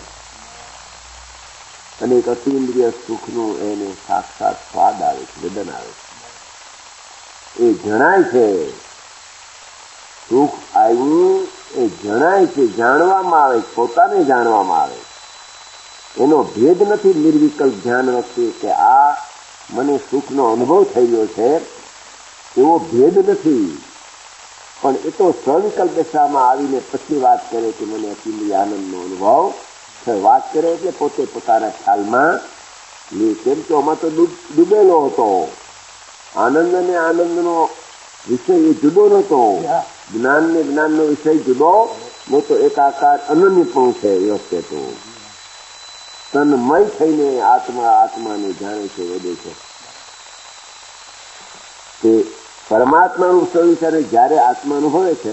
Speaker 1: અને એક અતિન્દ્રિય સુખનું એને સાક્ષાત સ્વાદ આવે છે, વેદન આવે છે. એ જણાય છે, સુખ આવ્યું એ જણાય છે, જાણવામાં આવે, પોતાને જાણવામાં આવે. એનો ભેદ નથી નિર્વિકલ્પ ધ્યાન વખતે કે આ મને સુખનો અનુભવ થઈ ગયો છે, એવો ભેદ નથી. પણ એ તો સવિકલ્પ દશામાં આવીને પછી વાત કરે કે મને અતિન્દ્રિય આનંદનો અનુભવ છે. વાત કરે એટલે પોતે પોતાના ખ્યાલમાં લે. કેમ કે આમાં તો ડૂબેલો હતો. આનંદ અને આનંદનો વિષય એ જુદો નહોતો, જ્ઞાન ને જ્ઞાનનો વિષય જુદો નહોતો, એકાકાર અનન્ય પણ છે. એ વખતે તો તન્મય થઈને આત્મા આત્માને જાણે છે, વેદે છે. તે પરમાત્માનું સવિચારે જ્યારે આત્મા અનુભવે છે,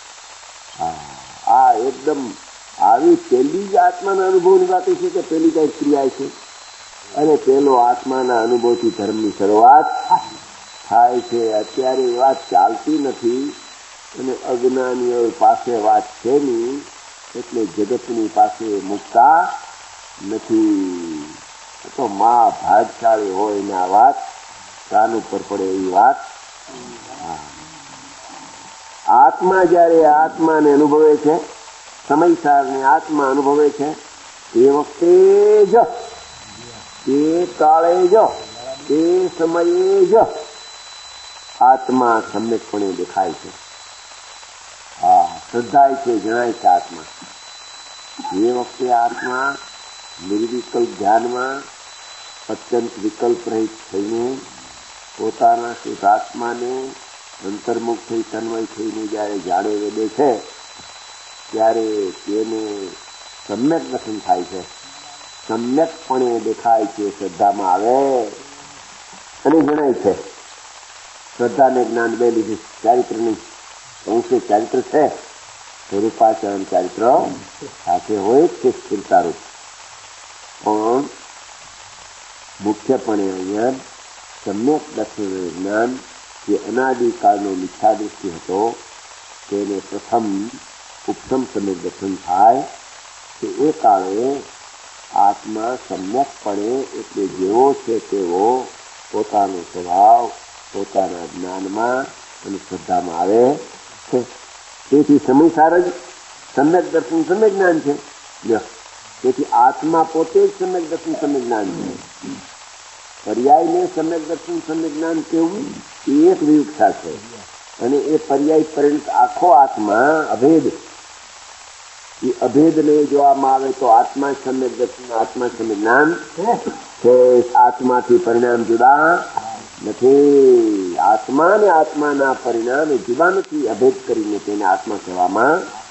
Speaker 1: આ એકદમ આવી પેલી જ આત્માના અનુભવની વાત છે કે પેલી કઈ ક્રિયા છે, અને પેલો આત્માના અનુભવથી ધર્મની શરૂઆત થાય છે. અત્યારે એ વાત ચાલતી નથી અને અજ્ઞાનીઓ પાસે વાત છે નહીં, એટલે જગતની પાસે મુકતા નથી. તો મા ભાગશાળી હોય ને આ વાત કાન ઉપર પડે એવી વાત. આત્મા જયારે આત્માને અનુભવે છે, સમયસારને આત્મા અનુભવે છે, તે વખતે જ, તે કાળે જ, તે સમયે જ આત્મા સમ્યકપણે દેખાય છે. હા, શ્રદ્ધાય છે, જણાય છે આત્મા. એ વખતે આત્મા નિર્વિકલ્પ ધ્યાનમાં અત્યંત વિકલ્પ રહિત થઈને પોતાના શુદ્ધ આત્માને અંતર્મુખ થઈ તન્મય થઈને જયારે જાણે વેદે છે, ત્યારે તેને સમ્યક દર્શન થાય છે, સમ્યકપણે દેખાય છે, શ્રદ્ધામાં આવે અને જણાય છે. શ્રદ્ધા ને જ્ઞાન બે લીધું. ચારિત્રની અંશે ચારિત્ર છે, સ્વરૂપાચરણ ચારિત્ર સાથે હોય છે સ્થિરતારૂપ, પણ મુખ્યપણે અહીંયા સમ્યક દર્શન જ્ઞાન જે અનાદિકાળનો મિથ્યા દૃષ્ટિ હતો તેને પ્રથમ ઉપસમ સમ્યક દર્શન થાય કે એ કાળે આત્મા સમ્યકપણે એટલે જેવો છે તેવો પોતાનો સ્વભાવ પોતાના જ્ઞાનમાં અને શ્રદ્ધામાં આવે છે. તેથી સમયસાર જ સમ્યક દર્શન સમ્યક જ્ઞાન છે. તેથી આત્મા પોતે જ સમ્યક દર્શન સમ્યક જ્ઞાન છે. પર્યાયને સમ્યક દર્શન સમ્યક જ્ઞાન કેવું એ એક વિવક્ષા છે, અને એ પર્યાય પરિણત આખો આત્મા અભેદ, એ અભેદને જોવામાં આવે તો આત્મા સમ્યક દર્શન આત્મા સમ્યક જ્ઞાન છે. આત્માથી પરિણામ જુદા નથી. આત્મા ને આત્માના પરિણામ જુદા નથી. અભેદ કરીને તેને આત્મા કહેવામાં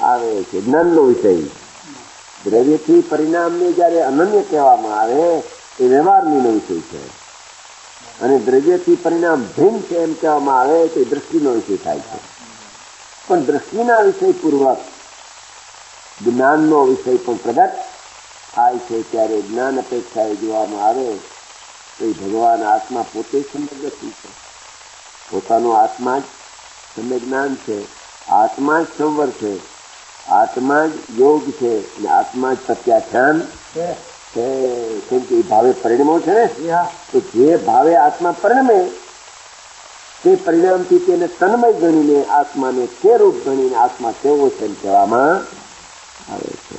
Speaker 1: આવે છે જ્ઞાનનો વિષય. દ્રવ્યથી પરિણામને જયારે અનન્ય કહેવામાં આવે એ વ્યવહારનો વિષય છે, અને દ્રવ્યથી પરિણામ ભિન્ન છે એમ કહેવામાં આવે તો એ દ્રષ્ટિનો વિષય થાય છે. પણ દ્રષ્ટિના વિષય પૂર્વક જ્ઞાનનો વિષય પણ પ્રગટ થાય છે. ત્યારે જ્ઞાન અપેક્ષાએ જોવામાં આવે તો એ ભગવાન આત્મા પોતે સમગ્ર છે, પોતાનો આત્મા જ સમ્યક જ્ઞાન છે, આત્મા જ સંવર છે, આત્મા જ યોગ છે, અને આત્મા જ પ્રત્યાખ્યાન છે. કેમ કે એ ભાવે પરિણમો છે ને, તો જે ભાવે આત્મા પરિણમે તે પરિણામથી તેને તન્મય ગણીને આત્માને તે રૂપ ગણીને આત્મા કેવો છે એમ કહેવામાં આવે છે.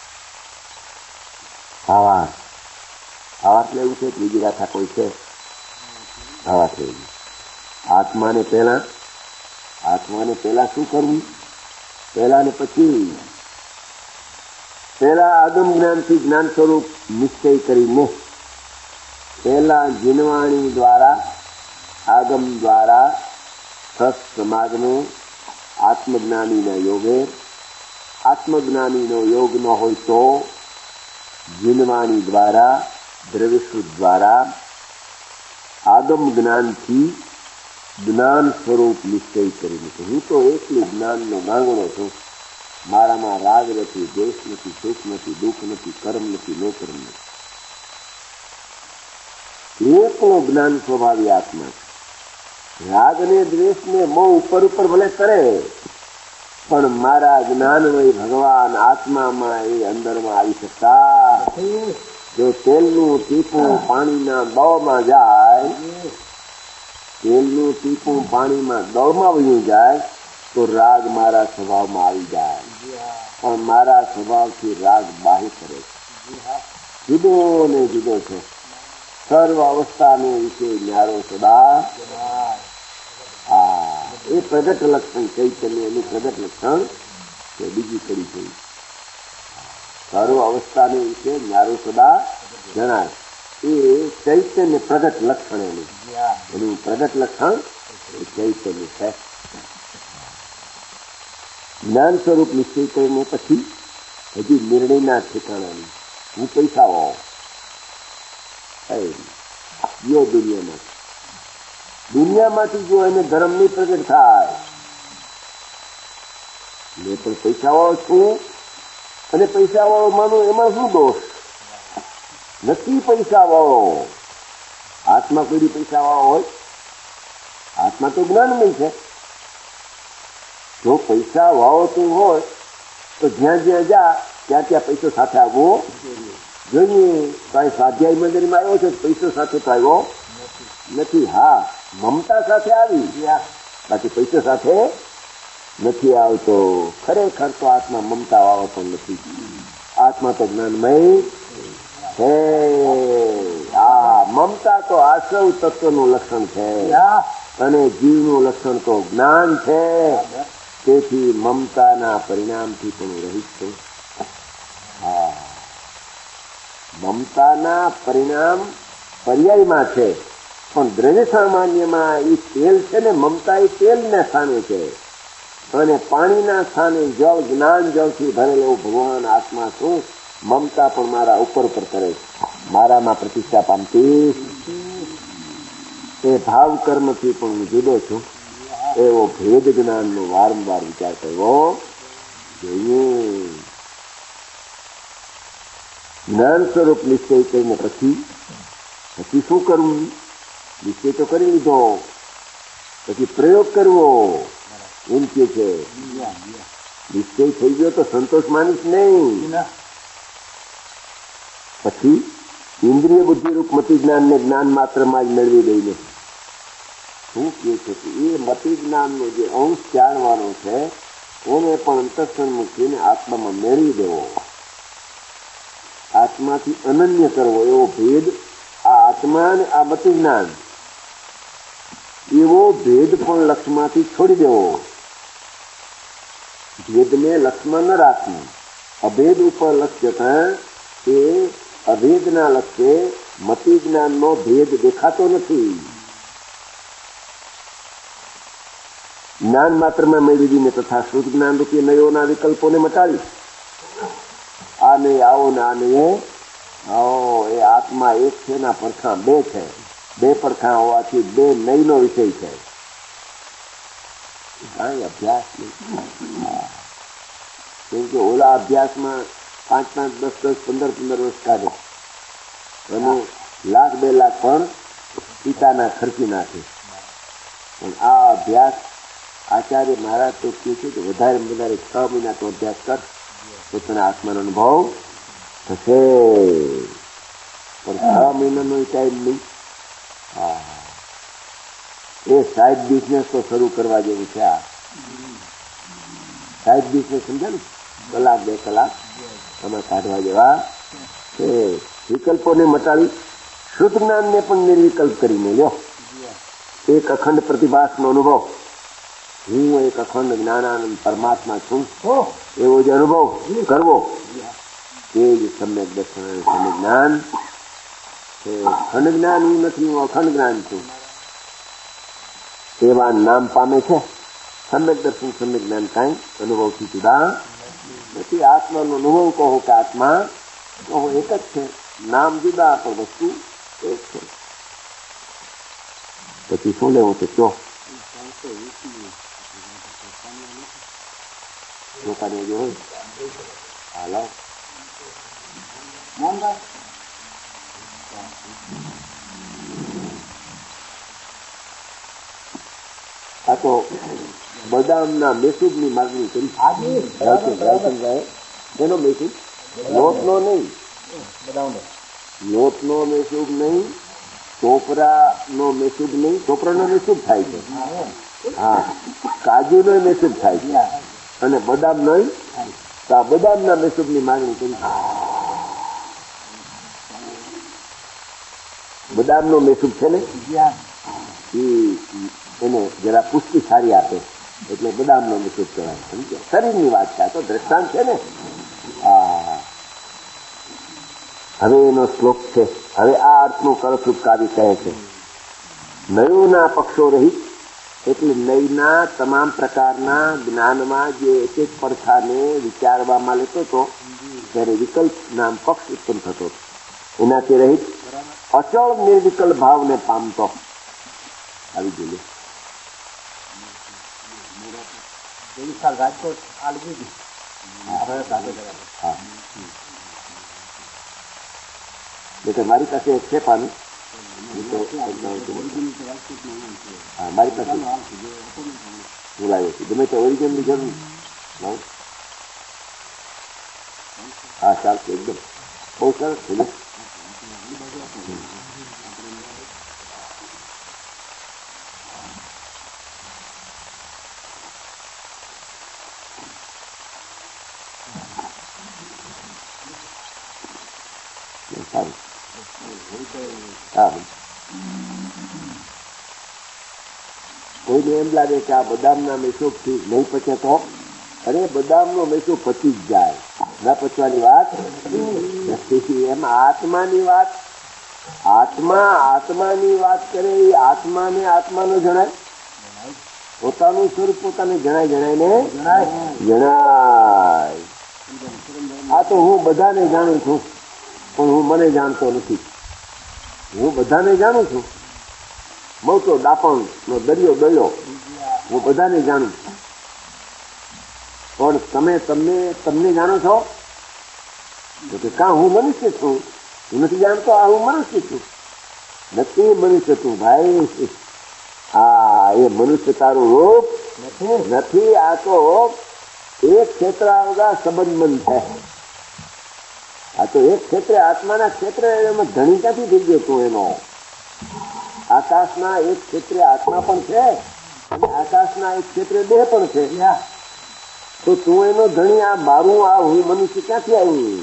Speaker 1: ભાવાર્થ ભાવાર્થ લેવું છે, બીજી ગાથા કોઈ છે? ભાવાર્થ લેવું. આત્માને પહેલા આત્માને પહેલા શું કરવું? પહેલા ને પછી પહેલા આગમ જ્ઞાનથી જ્ઞાન સ્વરૂપ નિશ્ચય કરીને પહેલા જીનવાણી દ્વારા આગમ દ્વારા સત સમાગમે આત્મજ્ઞાનીના યોગે, આત્મજ્ઞાનીનો યોગ ન હોય તો જીનવાણી દ્વારા દ્રવ્યશુદ્ધ દ્વારા આગમ જ્ઞાનથી જ્ઞાન સ્વરૂપ નિશ્ચય કરીને હું તો એકલી જ્ઞાનનો ગાંગડો છું, મારામાં રાગ નથી, દ્વેષ નથી, સુખ નથી, દુઃખ નથી, કર્મ નથી, નો કર્મ નથી. એકલો જ્ઞાન સ્વભાવી આત્મા છે. રાગ ને દ્વેષ ને મોહ ઉપર ઉપર ભલે કરે, પણ મારા જ્ઞાનમય ભગવાન આત્મામાં એ અંદરમાં આવી શકતા. જો તેલનું ટીપું પાણીના દળમાં જાય, તેલનું ટીપું પાણીમાં દળમાં વયું જાય તો રાગ મારા સ્વભાવમાં આવી જાય, પણ મારા સ્વભાવથી રાગ બાહ્ય કરે છે. જુદો ને જુદો છે. સર્વ અવસ્થાને વિશે ન્યારો સદા. હા, એ પ્રગટ લક્ષણ ચૈતન્ય એનું પ્રગટ લક્ષણ છે. બીજી કડી થઈ સર્વ અવસ્થાને વિશે ન્યારો સદા જણાય, એ ચૈતન્ય પ્રગટ લક્ષણ એનું એનું પ્રગટ લક્ષણ એ ચૈતન્ય છે. જ્ઞાન સ્વરૂપ નિશ્ચય કરીને પછી હજી નિર્ણયના ઠેકાણાની હું પૈસા વાવો યો દુનિયામાં દુનિયામાંથી જો એને ધર્મ નહીં પ્રગટ થાય, મેં પણ પૈસા વાળો છું અને પૈસા વાળો માનું એમાં શું દોષ નથી? પૈસા વાળો આત્મા કોઈ પૈસા વાળો હોય? આત્મા તો જ્ઞાનમય છે. જો પૈસા વાળો હોય તો જ્યાં જ્યાં જા ત્યાં ત્યાં પૈસો સાથે આવવો જોઈએ. કઈ સ્વાધ્યાય મંદિરમાં આવ્યો છે પૈસો સાથે તો આવ્યો નથી. હા, મમતા સાથે આવી, બાકી પૈસો સાથે નથી આવતો. ખરેખર તો આત્મા મમતા વાળો પણ નથી. આત્મા તો જ્ઞાનમય છે. આ મમતા તો આશ્રવ તત્વનું લક્ષણ છે અને જીવનું લક્ષણ તો જ્ઞાન છે. તેથી મમતાના પરિણામથી પણ રહિત છે. હા, મમતાના પરિણામ પર્યાયમાં છે, પણ દ્રવ્ય સામાન્યમાં એ તેલ છે ને, મમતા એ તેલના સ્થાને છે, અને પાણીના સ્થાને જળ, જ્ઞાન જળથી ભરેલો ભગવાન આત્મા છું. મમતા પણ મારા ઉપર ઉપર કરે છે, મારામાં પ્રતિષ્ઠા પામતી. એ ભાવ કર્મથી પણ હું જુદો છું. એવો ભેદ જ્ઞાનનો વારંવાર વિચાર કરવો જોઈએ. જ્ઞાન સ્વરૂપ નિશ્ચય કરીને પછી પછી શું કરવું? નિશ્ચય તો કરી લીધો, પછી પ્રયોગ કરવો એમ કે છે. નિશ્ચય થઈ ગયો તો સંતોષ માનીશ નહીં. પછી ઇન્દ્રિય બુદ્ધિરૂપ મતિ જ્ઞાનને જ્ઞાન માત્રમાં જ મેળવી દઈને શું કહે છે કે એ મતિ જ્ઞાનનો જે અંશ જાણવાનો છે એને પણ અંતઃકરણ મૂકીને આત્મામાં મેળવી દેવો, આત્માથી અનન્ય કરવો. એવો ભેદ આ આત્મા અને આ મતિ જ્ઞાન, એવો ભેદ પણ લક્ષમાંથી છોડી દેવો. ભેદને લક્ષમાં ન રાખવું. અભેદ ઉપર લક્ષ જતા એ અભેદના લક્ષ્ય મતિ જ્ઞાનનો ભેદ દેખાતો નથી. જ્ઞાન માત્રમાં મેળવીને તથા શુદ્ધ જ્ઞાન રૂપી નયોના વિકલ્પોને મટાડી આ નહીં આવો ને આ નહીં આવો, એ આત્મા એક છે ના પડખા બે છે. બે પડખા હોવાથી બે નયનો વિષય છે. કાંઈ અભ્યાસ નહીં. કેમ કે ઓલા અભ્યાસમાં પાંચ પાંચ દસ દસ પંદર પંદર વર્ષ કાઢે અને લાખ બે લાખ પણ પિતાના ખર્ચી નાખે. પણ આ અભ્યાસ આચાર્ય મહારાજ તો કહે છે કે વધારે વધારે છ મહિના તો અભ્યાસ કર તો તને આત્માનો અનુભવ થશે. પણ છ મહિનાનો ટાઈમ નહીં. હા, એ સાઈડ બિઝનેસ તો શરૂ કરવા જેવું છે. આ સાઈડ બિઝનેસ સમજે ને, કલાક બે કલાક તમે કાઢવા જેવા છે. વિકલ્પોને મટાડી શુદ્ધ જ્ઞાનને પણ નિર્વિકલ્પ કરીને લ્યો. એક અખંડ પ્રતિભાસનો અનુભવ, હું એક અખંડ જ્ઞાનાનંદ પરમાત્મા છું એવો જ અનુભવ કરવો, એ જ સમ્યક દર્શન અને સમ્યક જ્ઞાન છે. ખંડ જ્ઞાન હું નથી, હું અખંડ જ્ઞાન છું એવા નામ પામે છે. સમ્યક દર્શન સમ્યક જ્ઞાન કાંઈ અનુભવથી જુદા નથી. આત્માનો અનુભવ કહો કે આત્મા કહો એક જ છે. નામ જુદા પણ વસ્તુ એક છે. પછી શું લેવું છે કયો? લોકોને જો હોય હાલો મોહનભાઈ આ તો બદામના મેસૂબની માગણી કરી. એનો મેસૂબ લોટનો નહીં, લોટનો મેસૂબ નહીં, ચોપરાનો મેસૂબ નહીં. ચોપરાનો મેસૂબ થાય છે, હા. કાજુનો મેસૂબ થાય છે અને બદામનો. તો આ બદામના મેસૂબની માગણી કરી. બદામનો મેસૂબ છે ને એને જરા પુષ્ટિ સારી આપે એટલે બદામનો મેસૂબ કહેવાય. સમજો, શરીરની વાત છે, તો દ્રષ્ટાંત છે ને. હવે એનો શ્લોક છે. હવે આ અર્થનું કળશ્રુપ કાવ્ય કહે છે, નયોના પક્ષો રહિત એટલે નયના તમામ પ્રકારના જ્ઞાનમાં જે એક એક પડખાને વિચારવામાં લેતો હતો ત્યારે વિકલ્પ નામ પક્ષ ઉત્પન્ન થતો. એનાથી રહિત અચળ નિર્વિકલ્પ ભાવને પામતો આવી જોઈએ. રાજકોટ મારી પાસે એક છે પાનું. હા, મારી પાસે બોલાવ્યો છું. ગમે તે ઓરિજિનલની જરૂર. હા, ચાલશે. એકદમ બહુ સરસ છે. કોઈને એમ લાગે કે આ બદામના મેસૂબથી નહીં પચે તો અરે બદામનો મેસૂબ પચી જ જાય. ના પચવાની વાત નથી. એમ આત્માની વાત, આત્મા આત્માની વાત કરે એ આત્માને આત્માનો જણાય. પોતાનું સ્વરૂપ પોતાને જણાય જણાય ને જણાય. આ તો હું બધાને જાણું છું પણ હું મને જાણતો નથી. હું બધાને જાણું છું, મોટો દાપણ નો દરિયો દરિયો હું બધાને જાણું પણ તમે તમને તમને જાણો છો તો કે કા હું મનુષ્ય છું, હું નથી જાણતો. આ હું મનુષ્ય છું, નથી મનુષ્ય તું ભાઈ. આ એ મનુષ્ય તારું રૂપ નથી. આ તો એક ક્ષેત્ર આવગા સંબંધ છે. આ તો એક ક્ષેત્રે આત્માના ક્ષેત્ર એમાં ધણી ક્યાંથી થઈ ગયો તું એનો? આકાશના એક ક્ષેત્રે આત્મા પણ છે અને આકાશના એક ક્ષેત્રે દેહ પણ છે. તો તું એનો ધણી આ મારું આ હું મનુષ્ય ક્યાંથી આવ્યું?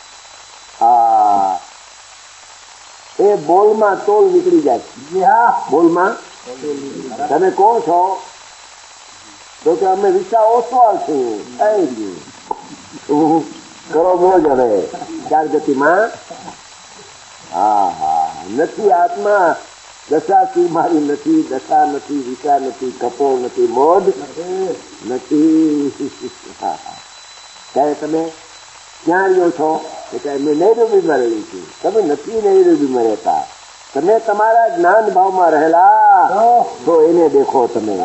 Speaker 1: આ એ બોલમાં તોલ નીકળી જાય. બોલમાં તમે કોણ છો તો કે અમે વિશા ઓસવાલ છું. કરો મોજ હવે ચાર ગતિમાં. હા હા, નથી આત્મા દશાથી મારી નથી, દશા નથી, વિચાર નથી, કપો નથી, મોઢ નથી. ત્યારે તમે ક્યાં રહ્યો છો? એટલે મેં નૈરોબીમાં રહ્યું છું. તમે નથી નૈરોબીમાં રહેતા, તમે તમારા જ્ઞાન ભાવમાં રહેલા તો એને દેખો તમે.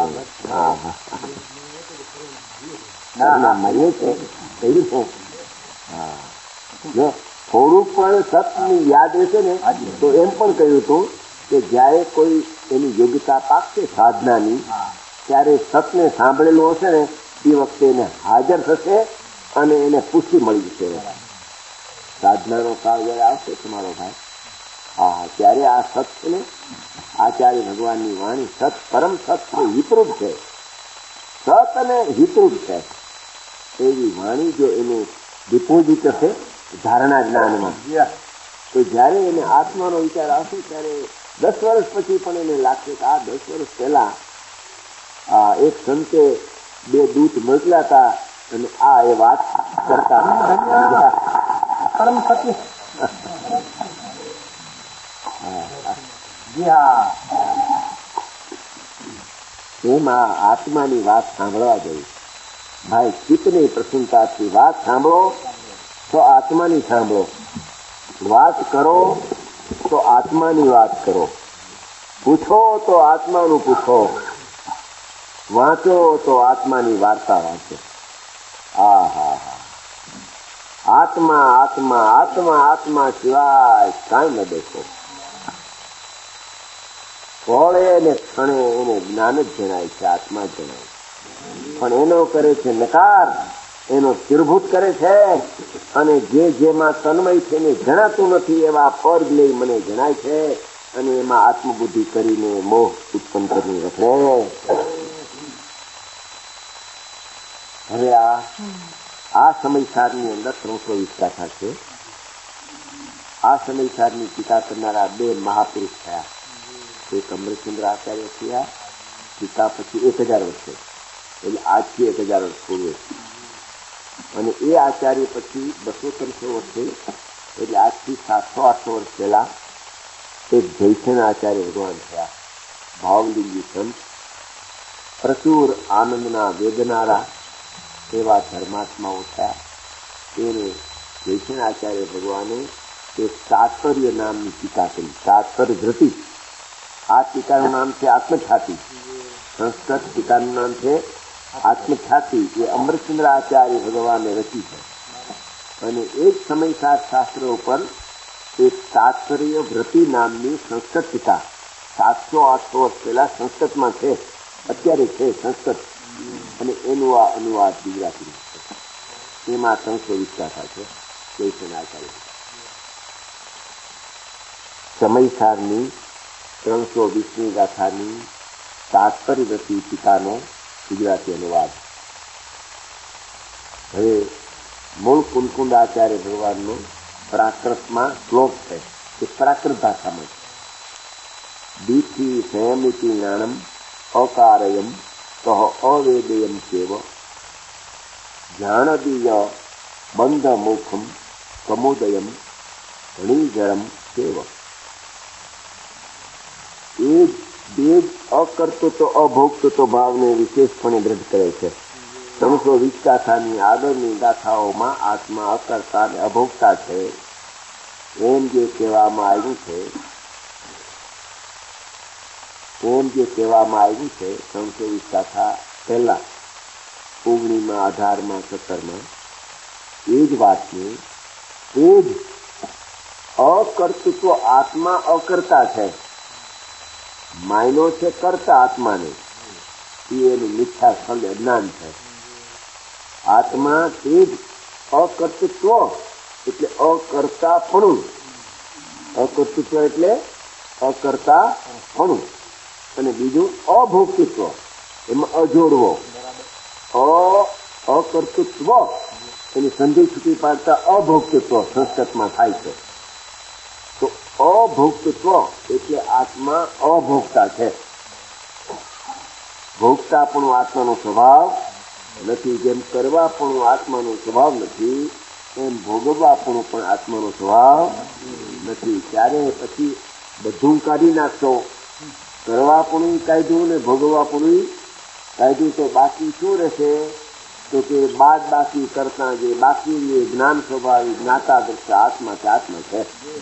Speaker 1: મળીએ છે કહ્યું છે. હા, જો થોડુંક પણ સતની યાદ રહેશે ને તો એમ પણ કહ્યું હતું કે જયારે કોઈ એની યોગ્યતા પાકશે સાધનાની, ત્યારે સતને સાંભળેલું હશે ને એ વખતે એને હાજર થશે અને એને પુષ્ટિ મળી જશે. સાધનાનો કાળ જયારે આવશે તમારો ભાઈ, હા, ત્યારે આ સત છે ને, આચાર્ય ભગવાનની વાણી સત, પરમ સત છે, હિતરૂપ છે. સત અને હિતરૂપ છે એવી વાણી જો એનું ડિપોઝિટ હશે ધારણા જ્ઞાનમાં, તો જયારે એને આત્માનો વિચાર આવશે ત્યારે દસ વર્ષ પછી પણ એને લાગશે કે આ દસ વર્ષ પહેલા એક સંતે બે દૂત મોકલ્યા હતા અને આ એ વાત કરતા પરમ સત્ય. એમાં આત્માની વાત સાંભળવા જોઈએ ભાઈ. ચિત્તની પ્રસન્નતાથી વાત સાંભળો તો આત્માની સાંભળો, વાત કરો તો આત્માની વાત કરો, પૂછો તો આત્માનું પૂછો, વાંચો તો આત્માની વાર્તા વાંચો. હા હા હા, આત્મા આત્મા આત્મા આત્મા સિવાય કાંઈ ન દેખો. ફળે ને ક્ષણે એને જ્ઞાન જ જણાય છે, આત્મા જ જણાય છે. પણ એનો કરે છે નકાર, એનો તિર્ભૂત કરે છે અને જે જેમાં તન્મય છે એને જણાતું નથી એવા પદ લઈ મને જણાય છે અને એમાં આત્મબુદ્ધિ કરીને મોહ ઉત્પન્ન કરી રખે. હવે આ આ સમયસારની અંદર ત્રણસો વીસ ગાથા છે. આ સમયસારની ટીકા કરનારા બે મહાપુરુષ થયા. એક અમૃતચંદ્ર આચાર્ય થયા, ટીકા પછી એક હજાર વર્ષે, એટલે આજથી એક હજાર વર્ષ પૂર્વે, અને એ આચાર્ય પછી બસો ત્રણસો વર્ષે, એટલે આજથી સાતસો આઠસો વર્ષ પહેલા એક જયસેન આચાર્ય ભગવાન થયા. ભાવલિંગી સંત, પ્રચુર આનંદના વેદનારા એવા ધર્માત્માઓ થયા. એને જયસેન આચાર્ય ભગવાને એક તાત્પર્ય નામની ટીકા કરી, તાત્પર્ય ધૃતિ. આ ટીકાનું નામ છે આત્મખ્યાતિ. સંસ્કૃત ટીકાનું નામ છે આત્મખ્યાતિ. એ અમૃતચંદ્ર આચાર્ય ભગવાને રચી છે. અને એક સમયસાર શાસ્ત્ર ઉપર એક તાત્પર્ય વ્રતિ નામની સંસ્કૃત ટીકા સાતસો આઠસો વર્ષ પહેલા સંસ્કૃતમાં છે, અત્યારે છે સંસ્કૃત, અને એનું આ અનુવાદ ગુજરાતી છે. એમાં ત્રણસો વીસ ગાથા છે. જયસેન આચાર્ય સમયસારની ત્રણસો વીસમી ગાથાની તાત્પર્ય વ્રતિ ટીકાનો ગુજરાતી અનુવાદ. હવે મૂળ કુલકુંડ આચાર્ય ભગવાનનો પ્રાકૃતમાં શ્લોક છે, એ પ્રાકૃત ભાષામાં. દીથી સંયમિતિ જ્ઞાનમ અકારયમ કહ અવેદયમ સેવ જાણદીય બંધ મુખમ કમોદયમ ઘણીજરમ સેવ. એ જ અકર્તૃત્વ અભોક્તૃત્વ ભાવને વિશેષપણે દ્રઢ કરે છે. ત્રણસો વીસ ગાથાની આગળની ગાથાઓમાં આત્મા અકર્તા અને અભોક્તા છે એમ જે કહેવામાં આવ્યું છે, એમ જે કહેવામાં આવ્યું છે ત્રણસો વીસ ગાથા પહેલા ઓગણીમાં અઢારમાં સત્તરમાં, એ જ વાતને એ જ અકર્તૃત્વ આત્મા અકર્તા છે, માયનો છે કરતા આત્માને, એ એનું મિથ્યા ખંડ અજ્ઞાન છે. આત્મા તે જ અકર્તૃત્વ એટલે અકર્તાપણું, અકર્તૃત્વ એટલે અકર્તાપણું, અને બીજું અભોક્તૃત્વ, એમાં અજોડવો. અકર્તૃત્વ એની સંધિ છૂટી પાડતા અભોક્તૃત્વ સંસ્કૃતમાં થાય છે. તો અભોક્તૃત્વ એટલે આત્મા અભોક્તા છે. ભોગતા પણ આત્માનો સ્વભાવ નથી. જેમ કરવા પણ આત્માનો સ્વભાવ નથી, એમ ભોગવવા પણ આત્માનો સ્વભાવ નથી. ત્યારે પછી બધું કાઢી નાખશો કરવાપણું કાઢ્યું ને ભોગવાપણું કાઢ્યું, તો બાકી શું રહેશે? તો કે બાદ બાકી કરતા જે બાકી એ જ્ઞાન સ્વભાવી જ્ઞાતા દ્રષ્ટા આત્મા છે. આત્મા છે.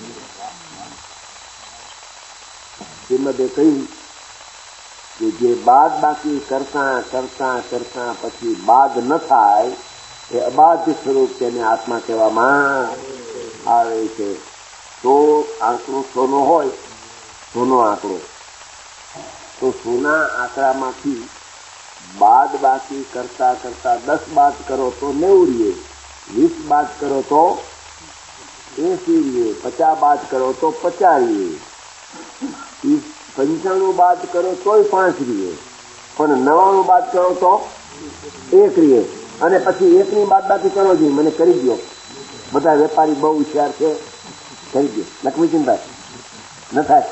Speaker 1: શ્રીમદે કહ્યું કે જે બાદ બાકી કરતા કરતા કરતા પછી બાદ ન થાય એ અબાધ્ય સ્વરૂપ તેને આત્મા કહેવામાં આવે છે. તો આંકડો સોનો હોય, સોનો આંકડો, તો સોના આંકડામાંથી બાદ બાકી કરતા કરતા દસ બાદ કરો તો નેવું રીએ, વીસ બાદ કરો તો એસી રીએ, પચાસ બાદ કરો તો પચાસ રીએ, પંચાણું બાદ કરો તોય પાંચ રીએ, પણ નવાણું બાદ કરો તો એક રીએ. અને પછી એકની બાદ બાકી કરો જોઈએ, મને કરી દો. બધા વેપારી બહુ હોશિયાર છે, કરી દો. લક્ષ્મીચંદભાઈ ન થાય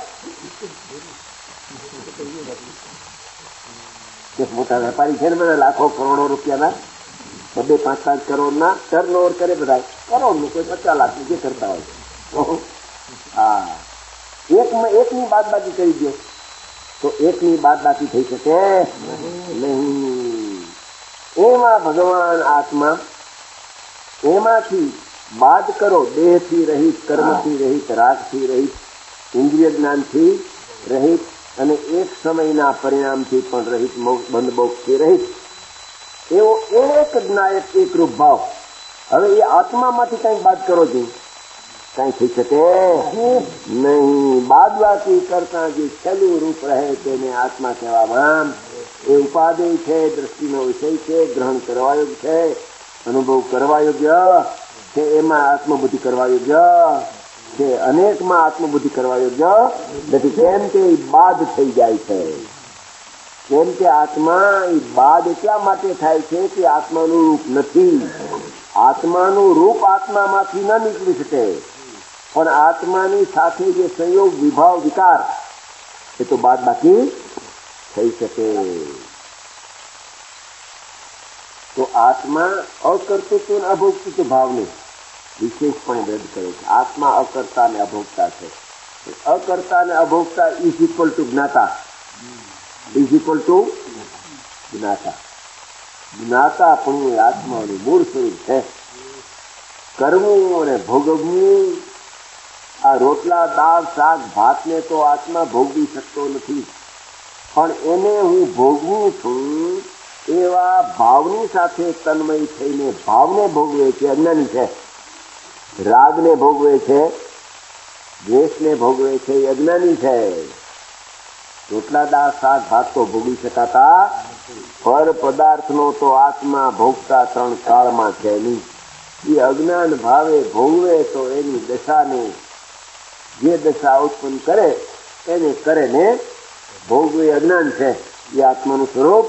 Speaker 1: કે મોટા વેપારી છે ને બધા લાખો કરોડો રૂપિયાના, બબે પાંચ પાંચ કરોડના ટર્ન ઓવર કરે, બધા કરોડનું, કોઈ પચાસ લાખનું જે કરતા હોય. હા, એકમાં એકની બાદ બાકી કરી દો તો એકની બાદ બાકી થઈ શકે નહીં. એમાં ભગવાન આત્મા, એમાંથી બાદ કરો, દેહથી રહિત, કર્મથી રહિત, રાગથી રહિત, ઇન્દ્રિય જ્ઞાનથી રહિત અને એક સમયના પરિણામથી પણ રહિત, બંધમોક્ષથી રહિત, એવો એક જ્ઞાયક એકરૂપ ભાવ. હવે એ આત્મામાંથી કંઈક બાદ કરો છો, કઈ થઈ શકે નહીં. બાદબાકી કરતા જે છેલ્લું રૂપ રહે તેને આત્મા કહેવામાં. એ ઉપાદેય છે, દ્રષ્ટિનો વિષય છે, ગ્રહણ કરવા યોગ્ય છે, અનુભવ કરવા યોગ્ય છે, એમાં આત્મબુદ્ધિ કરવા યોગ્ય છે, અનેકમાં આત્મબુદ્ધિ કરવા યોગ્ય નથી. કેમ કે એ બાદ થઈ જાય છે. કેમ કે આત્મા એ બાદ એટલા માટે થાય છે કે આત્માનું રૂપ નથી. આત્માનું રૂપ આત્મામાંથી ન નીકળી શકે, પણ આત્માની સાથે જે સંયોગ, વિભાવ, વિકાર એ તો બાદ બાકી થઈ શકે. તો આત્મા અકર્તૃત્વ અને અભોક્તૃત્વ ભાવને વિશેષપણે રદ કરે છે. આત્મા અકર્તા અને અભોક્તા છે. અકર્તા અને અભોક્તા ઇઝ ઇક્વલ ટુ જ્ઞાતા, ઇઝ ઇક્વલ ટુ જ્ઞાતા. જ્ઞાતા પણ આત્માનું મૂળ સ્વરૂપ છે. કરવું અને ભોગવવું, આ રોટલા, દાળ, શાક, ભાતને તો આત્મા ભોગવી શકતો નથી, પણ એને હું ભોગવું છું એવા ભાવની સાથે તન્મય થઈને ભાવને ભોગવે છે, અજ્ઞાની છે. રાગને ભોગવે છે, દ્વેષને ભોગવે છે, એ અજ્ઞાની છે. રોટલા, દાળ, શાક, ભાત તો ભોગવી શકાતા, પર પદાર્થનો તો આત્મા ભોગતા ત્રણ કાળમાં છે નહીં. એ અજ્ઞાન ભાવે ભોગવે તો એની દશાને, જે દશા ઉત્પન્ન કરે એને કરે ને ભોગવે અજ્ઞાન છે. એ આત્માનું સ્વરૂપ.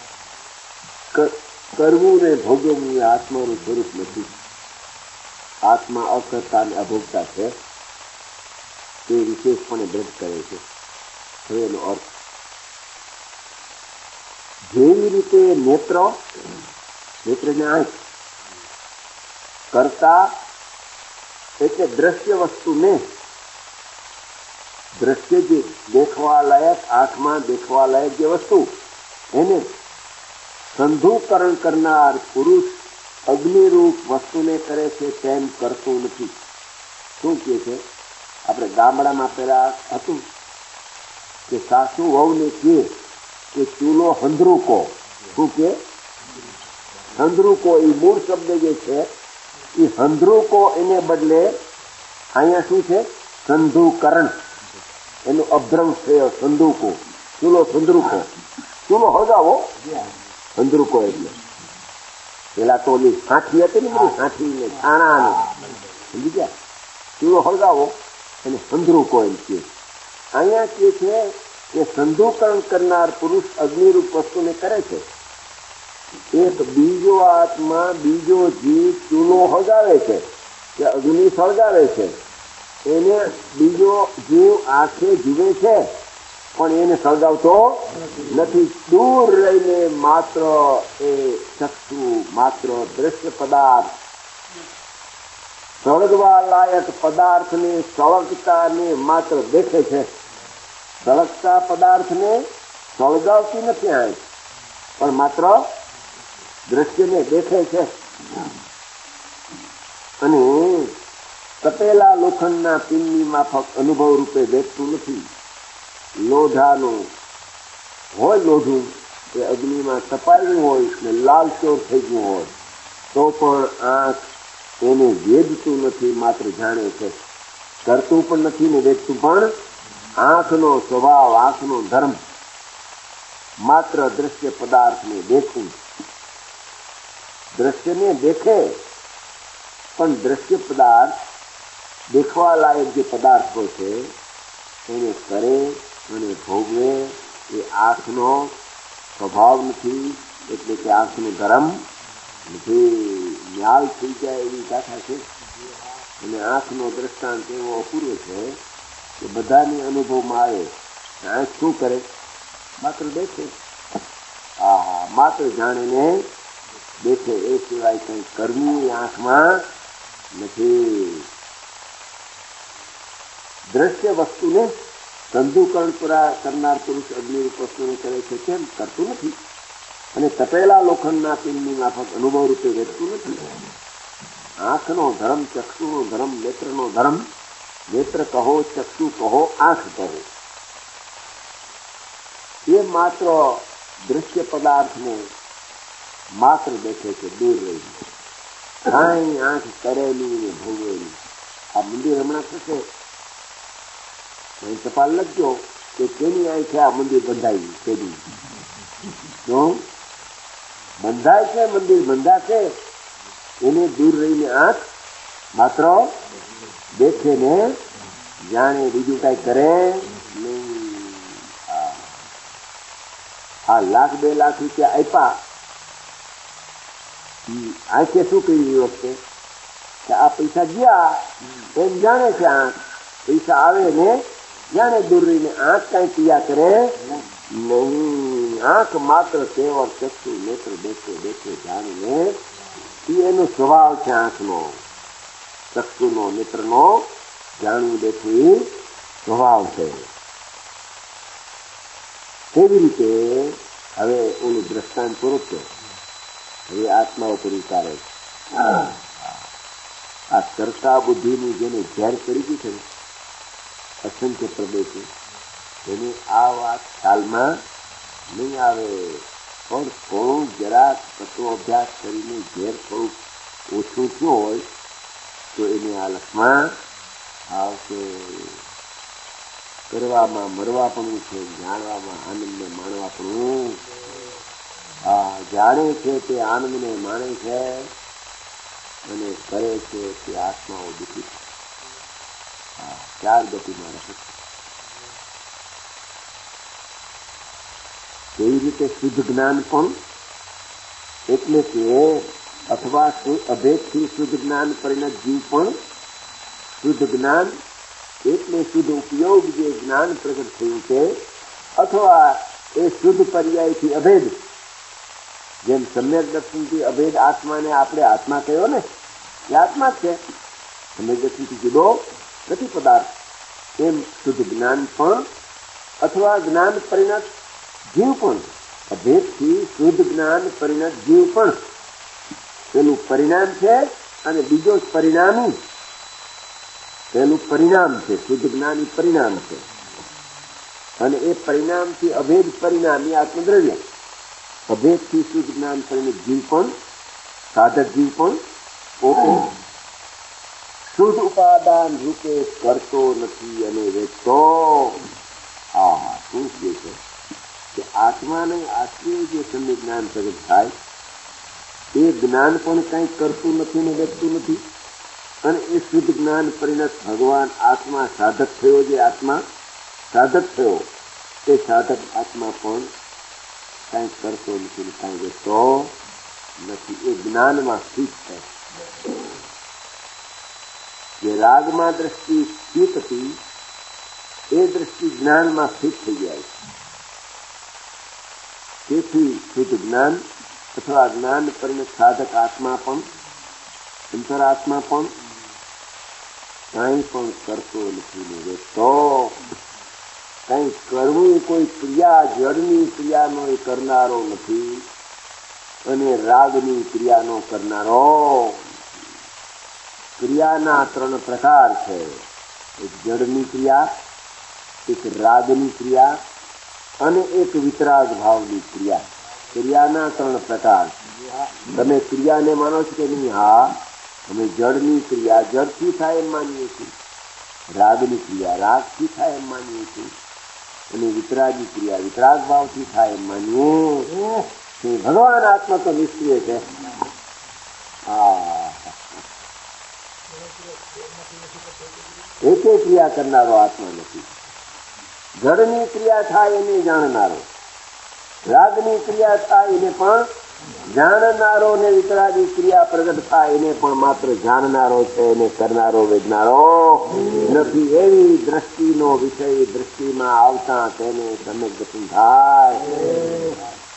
Speaker 1: કરવું ને ભોગવવું એ આત્માનું સ્વરૂપ નથી. આત્મા અકર્તા અને અભોગતા છે, તે વિશેષપણે દ્રઢ કરે છે. હવે એનો અર્થ, જેવી રીતે નેત્ર, નેત્રને આંખ, કરતા એટલે દ્રશ્ય વસ્તુને, દ્રશ્ય જે દેખવા લાયક, આંખમાં દેખવા લાયક જે વસ્તુ, એને સંધુકરણ કરનાર પુરુષ અગ્નિરૂપ વસ્તુને કરે છે તેમ કરતું નથી. શું કહે છે? આપણે ગામડામાં પેલા હતું કે સાસુ વહુને કહે કે ચૂલો હંધરૂકો. શું કે? હંધરૂકો. એ મૂળ શબ્દ જે છે એ હંધરૂકો, એને બદલે અહીંયા શું છે? સંધુકરણ. એનું અભ્રંશ છે સંધુકો. ચૂલો સંધરૂકો. ચૂલો હળગાવો, હંધરૂકો એટલે. પેલા તો ઓલી સાઠી હતી ને, બધી સાઠી ને છાણા ને, સમજી ગયા? ચૂલો હળગાવો એને હંધરૂકો એમ કે. અહીંયા કે છે કે સંધુકરણ કરનાર પુરુષ અગ્નિરૂપ વસ્તુને કરે છે. એક બીજો આત્મા, બીજો જીવ ચૂલો હળગાવે છે કે અગ્નિ સળગાવે છે, એને બીજો જીવ આંખે જુએ છે પણ એને સળગાવતો નથી. દૂર રહીને માત્ર એ ચક્ષુ, માત્ર દ્રશ્ય પદાર્થ, સળગવા લાયક પદાર્થને સળગતાને માત્ર દેખે છે. સળગતા પદાર્થને સળગાવતી નથી આંખ, પણ માત્ર દ્રશ્યને દેખે છે. અને તપેલા લોખંડના પિનની માફક અનુભવ રૂપે દેખતું નથી. લોઢાનું હોય લોઢું એ અગ્નિમાં તપાયું હોય ને લાલચોર થઈ ગયું હોય તો પણ આંખ એને વેદતું નથી, માત્ર જાણે છે. કરતું પણ નથી ને વેદતું પણ. આંખનો સ્વભાવ, આંખનો ધર્મ માત્ર દ્રશ્ય પદાર્થને દેખવું. દ્રશ્યને દેખે પણ દ્રશ્ય પદાર્થ, દેખવા લાયક જે પદાર્થો છે એને કરે અને ભોગવે એ આંખનો સ્વભાવ નથી, એટલે કે આંખનો ધર્મ નથી. ન્યાલ થઈ જાય એવી ગાથા છે. અને આંખનો દ્રષ્ટાંત એવો અપૂર્વ છે કે બધાની અનુભવમાં આવે. આંખ શું કરે? માત્ર દેખે. હા હા માત્ર જાણીને દેખે, એ સિવાય કંઈ કરવું આંખમાં નથી. દ્રશ્ય વસ્તુને સંધુકરણ પૂરા કરનાર પુરુષ અગ્નિરૂપ વસ્તુને કરે છે, કેમ? કરતું નથી. અને તપેલા લોખંડના પિનની માફક અનુભવ રૂપે વેચતું નથી. આંખનો ધર્મ, ચક્ષુનો ધર્મ, નેત્રનો ધર્મ. નેત્ર કહો, ચક્ષુ કહો, આંખ કહો, એ માત્ર દ્રશ્ય પદાર્થને માત્ર દેખે છે, દૂર રહી. કાંઈ આંખ કરેલી ને ભોગવેલી. આ મંદિર હમણાં થશે, ટપાલ લખજો કે તેની આંખે આ મંદિર બંધાયું. તેની તો બંધાય છે, મંદિર બંધાશે, એને દૂર રહીને આંખ માત્ર દેખે ને જાણે, બીજું કઈ કરે નહીં. આ લાખ બે લાખ રૂપિયા આપ્યા, આંખે શું કહ્યું એ વખતે કે આ પૈસા ગયા એમ જાણે છે. આંખ પૈસા આવે ને જાણે, દૂર રહીને આંખ કઈ ક્રિયા કરે નહીં. આંખ માત્ર કેવળ ચક્ષુ નેત્ર દેખે દેખે જાણીને એનો સ્વભાવ છે. આંખનો, ચક્ષુનો, નેત્રનો જાણવું દેખવું સ્વભાવ છે. કેવી રીતે? હવે ઓલું દ્રષ્ટાંત પૂરું છે. હવે આત્મા ઉપર ઉતારે. આ કરતા બુદ્ધિની જેને ઝેર કરી ગઈ છે ને અસંખ્ય પ્રદેશો, એને આ વાત ખ્યાલમાં નહીં આવે. પણ થોડું જરાક તત્વ અભ્યાસ કરીને ઝેર થોડુંક ઓછું થયું હોય તો એને આ લક્ષમાં આવશે. કરવામાં મરવાપણું છે, જાણવામાં આનંદને માણવાપણું. આ જાણે છે તે આનંદને માણે છે અને કરે છે તે આત્માઓ દુઃખી. હા, ચાર ગતિમાં રહે. કેવી રીતે શુદ્ધ જ્ઞાન પણ, એટલે કે અથવા અભેદથી શુદ્ધ જ્ઞાન પરિણત જીવ પણ. શુદ્ધ જ્ઞાન એટલે શુદ્ધ ઉપયોગ જે જ્ઞાન પ્રગટ થયું છે, અથવા એ શુદ્ધ પર્યાયથી અભેદ. જેમ સમ્યક દર્શનથી અભેદ આત્માને આપણે આત્મા કહ્યો ને, એ આત્મા જ છે, સમ્યક દર્શનથી જુદો નથી પદાર્થ. એમ શુદ્ધ જ્ઞાન પણ અથવા જ્ઞાન પરિણત જીવ પણ. અભેદથી શુદ્ધ જ્ઞાન પરિણત જીવ પણ. પેલું પરિણામ છે અને બીજો જ પરિણામી. પેલું પરિણામ છે, શુદ્ધ જ્ઞાન એ પરિણામ છે, અને એ પરિણામથી અભેદ પરિણામી આત્મદ્રવ્ય. અભેદથી શુદ્ધ જ્ઞાન પરિણત જીવ પણ, સાધક જીવ પણ પોતે શુદ્ધ ઉપાદાન રૂપે કરતો નથી અને વેચતો. આ શું કહે છે કે આત્માને આશ્રય જે સમ્યક જ્ઞાન પ્રગટ થાય એ જ્ઞાન પણ કંઈ કરતું નથી ને વેચતું નથી. અને એ શુદ્ધ જ્ઞાન પરિણત ભગવાન આત્મા સાધક થયો, જે આત્મા સાધક થયો એ સાધક આત્મા પણ કાંઈ કરતો નથી ને કાંઈ વેચતો નથી. એ જ્ઞાનમાં સ્થિત છે. જે રાગમાં દ્રષ્ટિ સ્થિત હતી એ દ્રષ્ટિ જ્ઞાનમાં સ્થિત થઈ જાય. તેથી શુદ્ધ જ્ઞાન અથવા જ્ઞાન પરિણત સાધક આત્મા પણ, અંતરાત્મા પણ કાંઈ પણ કરતો નથી ને વેચતો. કંઈ કરવું, કોઈ ક્રિયા જળની ક્રિયાનો એ કરનારો નથી અને રાગની ક્રિયાનો કરનારો. ક્રિયાના ત્રણ પ્રકાર છે, એક જળની ક્રિયા, એક રાગની ક્રિયા અને એક વિતરાગ ભાવની ક્રિયા. ક્રિયાના ત્રણ પ્રકાર. તમે ક્રિયાને માનો છો કે નહીં? હા, અમે જળની ક્રિયા જળથી થાય એમ માનીએ છીએ, રાગની ક્રિયા રાગથી થાય એમ માનીએ છીએ અને વિતરાગની ક્રિયા વિતરાગ ભાવથી થાય એમ માનીએ. ભગવાન આત્મા તો નિષ્ક્રિય છે. હા, એકે ક્રિયા કરનારો આત્મા નથી. જળની ક્રિયા થાય એને જાણનારો, રાગની ક્રિયા થાય એને પણ જાણનારો ને વિતરાગની ક્રિયા પ્રગટ થાય એને પણ માત્ર જાણનારો છે, એને કરનારો વેદનારો નથી. એવી દ્રષ્ટિનો વિષય દ્રષ્ટિમાં આવતા તેને સમ્યક દર્શન થાય.